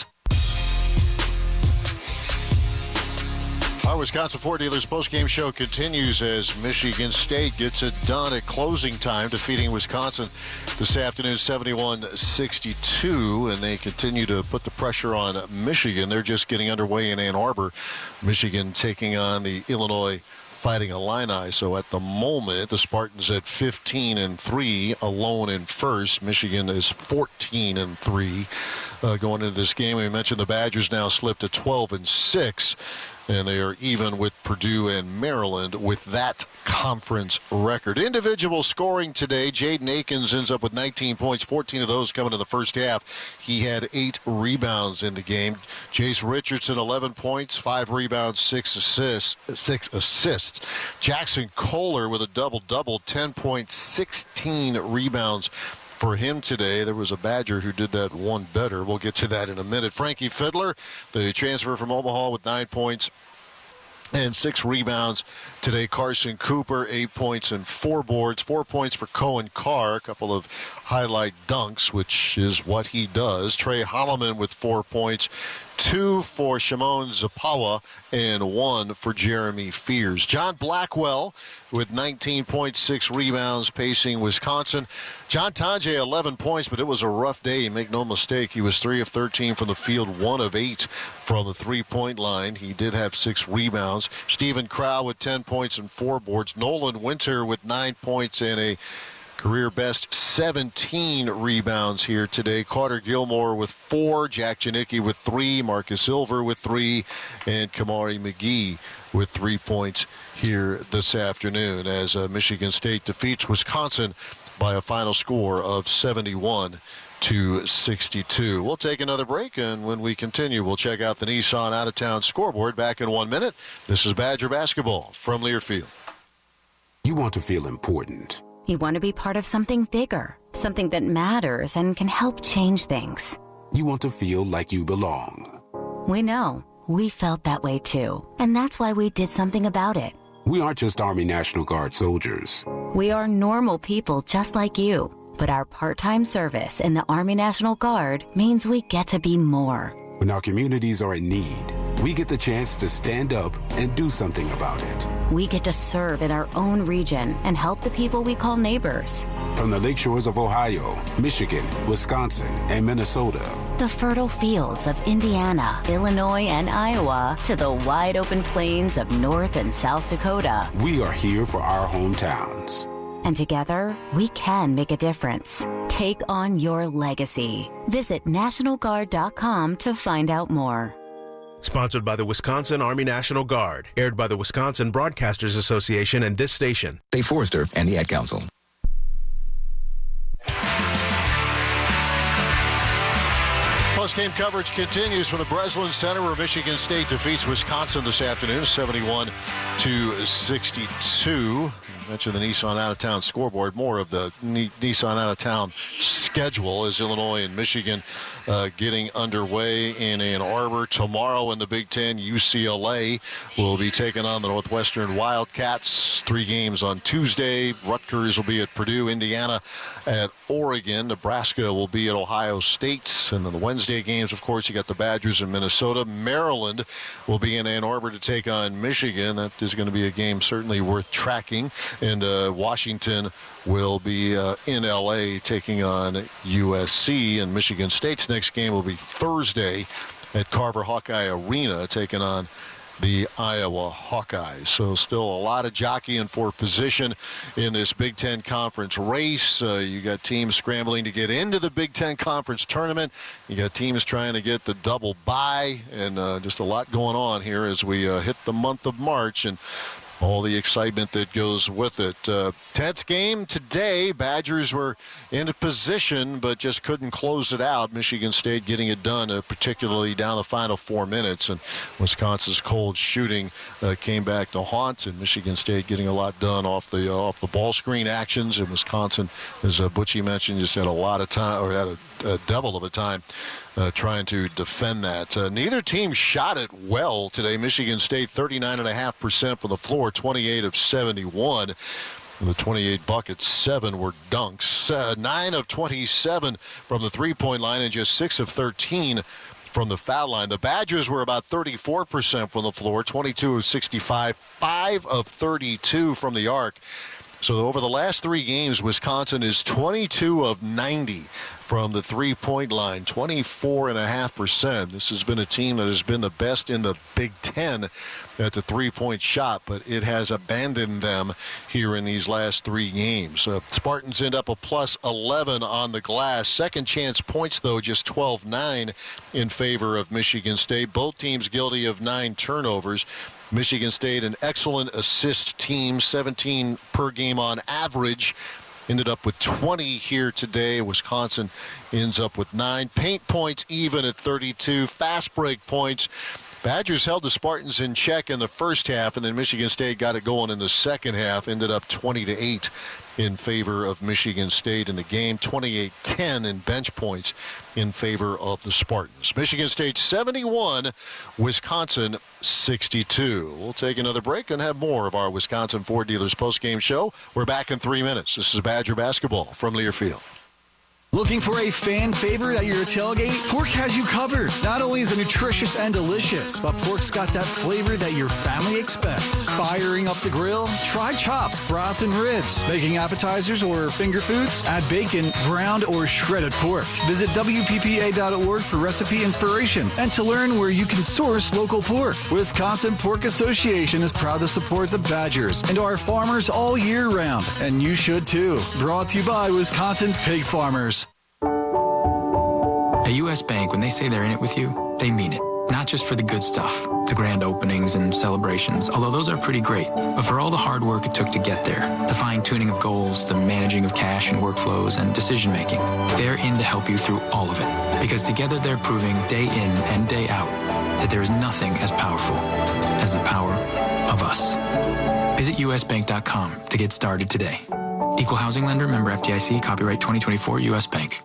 Our Wisconsin Ford Dealers postgame show continues as Michigan State gets it done at closing time, defeating Wisconsin this afternoon seventy-one sixty-two, and they continue to put the pressure on Michigan. They're just getting underway in Ann Arbor. Michigan taking on the Illinois Fighting Illini. So at the moment, the Spartans at fifteen and three, alone in first. Michigan is fourteen and three uh, going into this game. We mentioned the Badgers now slipped to twelve and six. And they are even with Purdue and Maryland with that conference record. Individual scoring today, Jaden Akins ends up with nineteen points, fourteen of those coming in the first half. He had eight rebounds in the game. Jace Richardson, eleven points, five rebounds, six assists. Six assists. Jackson Kohler with a double-double, ten points, sixteen rebounds. For him today, there was a Badger who did that one better. We'll get to that in a minute. Frankie Fiddler, the transfer from Omaha, with nine points and six rebounds. Today, Carson Cooper, eight points and four boards. Four points for Cohen Carr, a couple of highlight dunks, which is what he does. Trey Holloman with four points. Two for Shimon Zapawa and one for Jeremy Fears. John Blackwell with nineteen point six rebounds, pacing Wisconsin. John Tonje, eleven points, but it was a rough day. Make no mistake, he was three of thirteen from the field, one of eight from the three-point line. He did have six rebounds. Stephen Crow with ten points and four boards. Nolan Winter with nine points and a career best seventeen rebounds here today. Carter Gilmore with four, Jack Janicki with three, Marcus Silver with three, and Kamari McGee with three points here this afternoon as uh, Michigan State defeats Wisconsin by a final score of seventy-one to sixty-two. We'll take another break, and when we continue, we'll check out the Nissan out-of-town scoreboard. Back in one minute. This is Badger basketball from Learfield. You want to feel important. You want to be part of something bigger, something that matters and can help change things. You want to feel like you belong. We know. We felt that way too. And that's why we did something about it. We aren't just Army National Guard soldiers. We are normal people just like you. But our part-time service in the Army National Guard means we get to be more. When our communities are in need, we get the chance to stand up and do something about it. We get to serve in our own region and help the people we call neighbors. From the lake shores of Ohio, Michigan, Wisconsin, and Minnesota. The fertile fields of Indiana, Illinois, and Iowa to the wide open plains of North and South Dakota. We are here for our hometowns. And together, we can make a difference. Take on your legacy. Visit National Guard dot com to find out more. Sponsored by the Wisconsin Army National Guard. Aired by the Wisconsin Broadcasters Association and this station. Dave Forrester and the Ad Council. Post-game coverage continues from the Breslin Center, where Michigan State defeats Wisconsin this afternoon, seventy-one to sixty-two. I mentioned the Nissan out-of-town scoreboard. More of the Nissan out-of-town schedule as Illinois and Michigan uh, getting underway in Ann Arbor. Tomorrow in the Big Ten, U C L A will be taking on the Northwestern Wildcats. Three games on Tuesday. Rutgers will be at Purdue, Indiana at Oregon. Nebraska will be at Ohio State. And then the Wednesday games, of course, you got the Badgers in Minnesota. Maryland will be in Ann Arbor to take on Michigan. That is going to be a game certainly worth tracking. And uh, Washington will be uh, in L A taking on U S C. And Michigan State's next game will be Thursday at Carver Hawkeye Arena, taking on the Iowa Hawkeyes. So still a lot of jockeying for position in this Big Ten Conference race. Uh, you got teams scrambling to get into the Big Ten Conference tournament. You got teams trying to get the double bye, and uh, just a lot going on here as we uh, hit the month of March and all the excitement that goes with it. Uh, tenth game today. Badgers were in a position, but just couldn't close it out. Michigan State getting it done, uh, particularly down the final four minutes. And Wisconsin's cold shooting uh, came back to haunt, and Michigan State getting a lot done off the uh, off the ball screen actions. And Wisconsin, as uh, Butchie mentioned, just had a lot of time, or had a, a devil of a time Uh, trying to defend that. Uh, neither team shot it well today. Michigan State thirty-nine point five percent from the floor, twenty-eight of seventy-one. And the twenty-eight buckets, seven were dunks. Uh, nine of twenty-seven from the three-point line and just six of thirteen from the foul line. The Badgers were about thirty-four percent from the floor, twenty-two of sixty-five, five of thirty-two from the arc. So over the last three games, Wisconsin is twenty-two of ninety from the three-point line, twenty-four point five percent. This has been a team that has been the best in the Big Ten at the three-point shot, but it has abandoned them here in these last three games. Uh, Spartans end up a plus eleven on the glass. Second chance points, though, just twelve nine in favor of Michigan State. Both teams guilty of nine turnovers. Michigan State, an excellent assist team, seventeen per game on average. Ended up with twenty here today. Wisconsin ends up with nine. Paint points even at thirty-two. Fast break points. Badgers held the Spartans in check in the first half, and then Michigan State got it going in the second half. Ended up twenty to eight in favor of Michigan State in the game. twenty-eight ten in bench points in favor of the Spartans. Michigan State seventy-one, Wisconsin sixty-two. We'll take another break and have more of our Wisconsin Ford Dealers postgame show. We're back in three minutes. This is Badger basketball from Learfield. Looking for a fan favorite at your tailgate? Pork has you covered. Not only is it nutritious and delicious, but Pork's got that flavor that your family expects. Firing up the grill? Try chops, brats, and ribs. Making appetizers or finger foods? Add bacon, ground, or shredded pork. Visit W P P A dot org for recipe inspiration and to learn where you can source local pork. Wisconsin Pork Association is proud to support the Badgers and our farmers all year round, and you should too. Brought to you by Wisconsin's pig farmers. At U S Bank, when they say they're in it with you, they mean it. Not just for the good stuff, the grand openings and celebrations, although those are pretty great, but for all the hard work it took to get there, the fine-tuning of goals, the managing of cash and workflows, and decision-making. They're in to help you through all of it, because together they're proving day in and day out that there is nothing as powerful as the power of us. Visit U S bank dot com to get started today. Equal housing lender, member F D I C, copyright twenty twenty-four, U S Bank.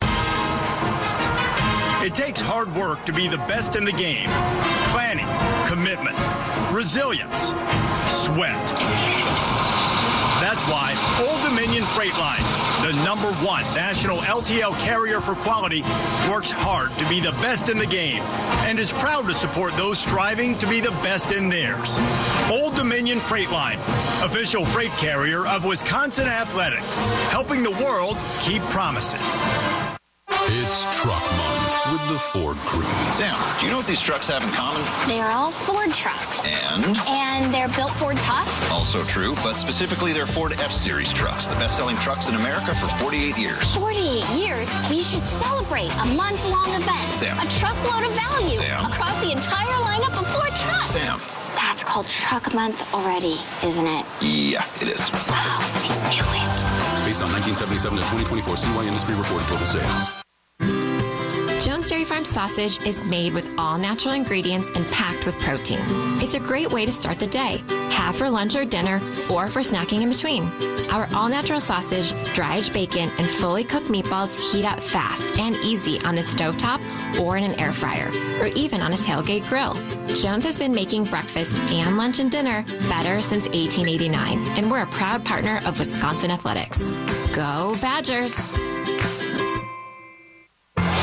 It takes hard work to be the best in the game. Planning, commitment, resilience, sweat. That's why Old Dominion Freight Line, the number one national L T L carrier for quality, works hard to be the best in the game and is proud to support those striving to be the best in theirs. Old Dominion Freight Line, official freight carrier of Wisconsin Athletics, helping the world keep promises. It's Truck Month with the Ford crew. Sam, do you know what these trucks have in common? They're all Ford trucks. And? And they're built Ford tough. Also true, but specifically they're Ford F-Series trucks, the best-selling trucks in America for forty-eight years. forty-eight years? We should celebrate a month-long event. Sam. A truckload of value. Sam. Across the entire lineup of Ford trucks. Sam. That's called Truck Month already, isn't it? Yeah, it is. Oh, I knew it. Based on nineteen seventy-seven to twenty twenty-four C Y Industry reported total sales. Jones Dairy Farm sausage is made with all natural ingredients and packed with protein. It's a great way to start the day. Have for lunch or dinner, or for snacking in between. Our all-natural sausage, dry-aged bacon, and fully cooked meatballs heat up fast and easy on the stovetop or in an air fryer, or even on a tailgate grill. Jones has been making breakfast and lunch and dinner better since eighteen eighty-nine, and we're a proud partner of Wisconsin Athletics. Go Badgers! The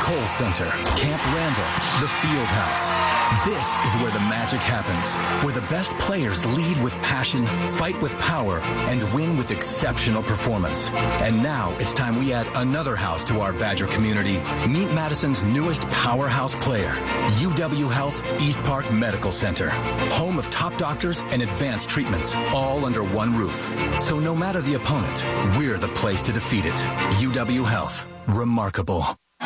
Kohl Center, Camp Randall, the Field House. This is where the magic happens, where the best players lead with passion, fight with power, and win with exceptional performance. And now it's time we add another house to our Badger community. Meet Madison's newest powerhouse player, U W Health East Park Medical Center, home of top doctors and advanced treatments, all under one roof. So no matter the opponent, we're the place to defeat it. U W Health. Remarkable.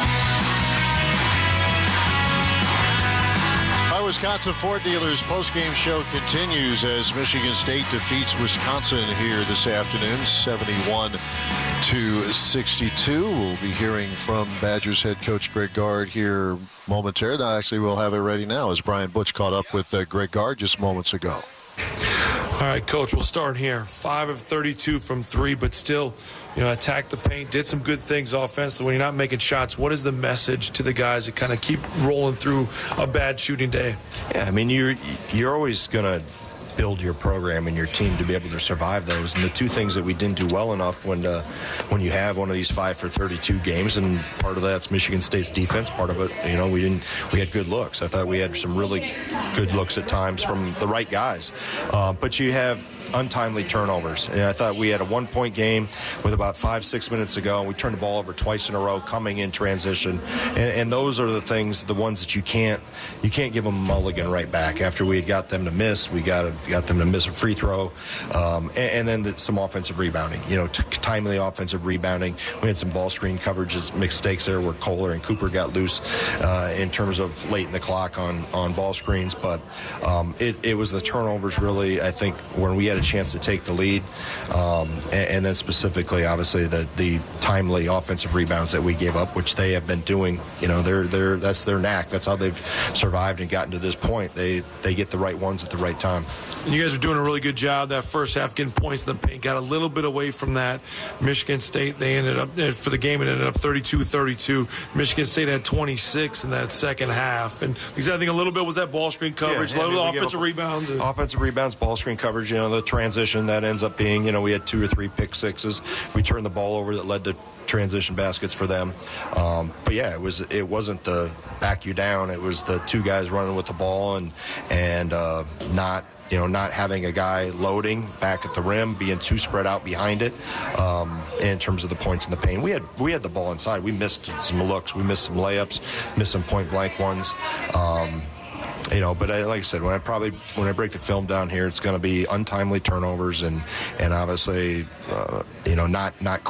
My Wisconsin Ford Dealers postgame show continues as Michigan State defeats Wisconsin here this afternoon, seventy-one to sixty-two. We'll be hearing from Badgers head coach Greg Gard here momentarily. Actually, we'll have it ready now as Brian Butch caught up with uh, Greg Gard just moments ago. All right, Coach, we'll start here. five of thirty-two from three, but still, you know, attacked the paint, did some good things offensively. When you're not making shots, what is the message to the guys that kind of keep rolling through a bad shooting day? Yeah, I mean, you're, you're always going to build your program and your team to be able to survive those. And the two things that we didn't do well enough when uh, when you have one of these five for thirty-two games, and part of that's Michigan State's defense. Part of it, you know, we didn't we had good looks. I thought we had some really good looks at times from the right guys. Uh, but you have untimely turnovers. And I thought we had a one-point game with about five, six minutes to go, and we turned the ball over twice in a row, coming in transition. And, and those are the things, the ones that you can't, you can't give them a mulligan right back. After we had got them to miss, we got got them to miss a free throw, um, and, and then the, some offensive rebounding. You know, t- timely offensive rebounding. We had some ball screen coverages, mistakes there where Kohler and Cooper got loose uh, in terms of late in the clock on on ball screens. But um, it, it was the turnovers really. I think when we had a chance to take the lead, um, and, and then specifically, obviously, the the timely offensive rebounds that we gave up, which they have been doing. You know, they're they're that's their knack. That's how they've survived and gotten to this point. They they get the right ones at the right time. And you guys are doing a really good job that first half, getting points in the paint. Got a little bit away from that. Michigan State, they ended up for the game. It ended up thirty-two thirty-two. Michigan State had twenty-six in that second half, and because I think a little bit was that ball screen coverage, yeah, a little offensive up, rebounds, and offensive rebounds, ball screen coverage. You know, the transition that ends up being, you know, we had two or three pick sixes. We turned the ball over that led to transition baskets for them. Um, but yeah, it was it wasn't the back you down. It was the two guys running with the ball and and uh, not. You know, not having a guy loading back at the rim, being too spread out behind it. Um, in terms of the points in the paint, we had we had the ball inside. We missed some looks, we missed some layups, missed some point blank ones. Um, you know, but I, like I said, when I probably when I break the film down here, it's going to be untimely turnovers and and obviously, uh, you know, not not.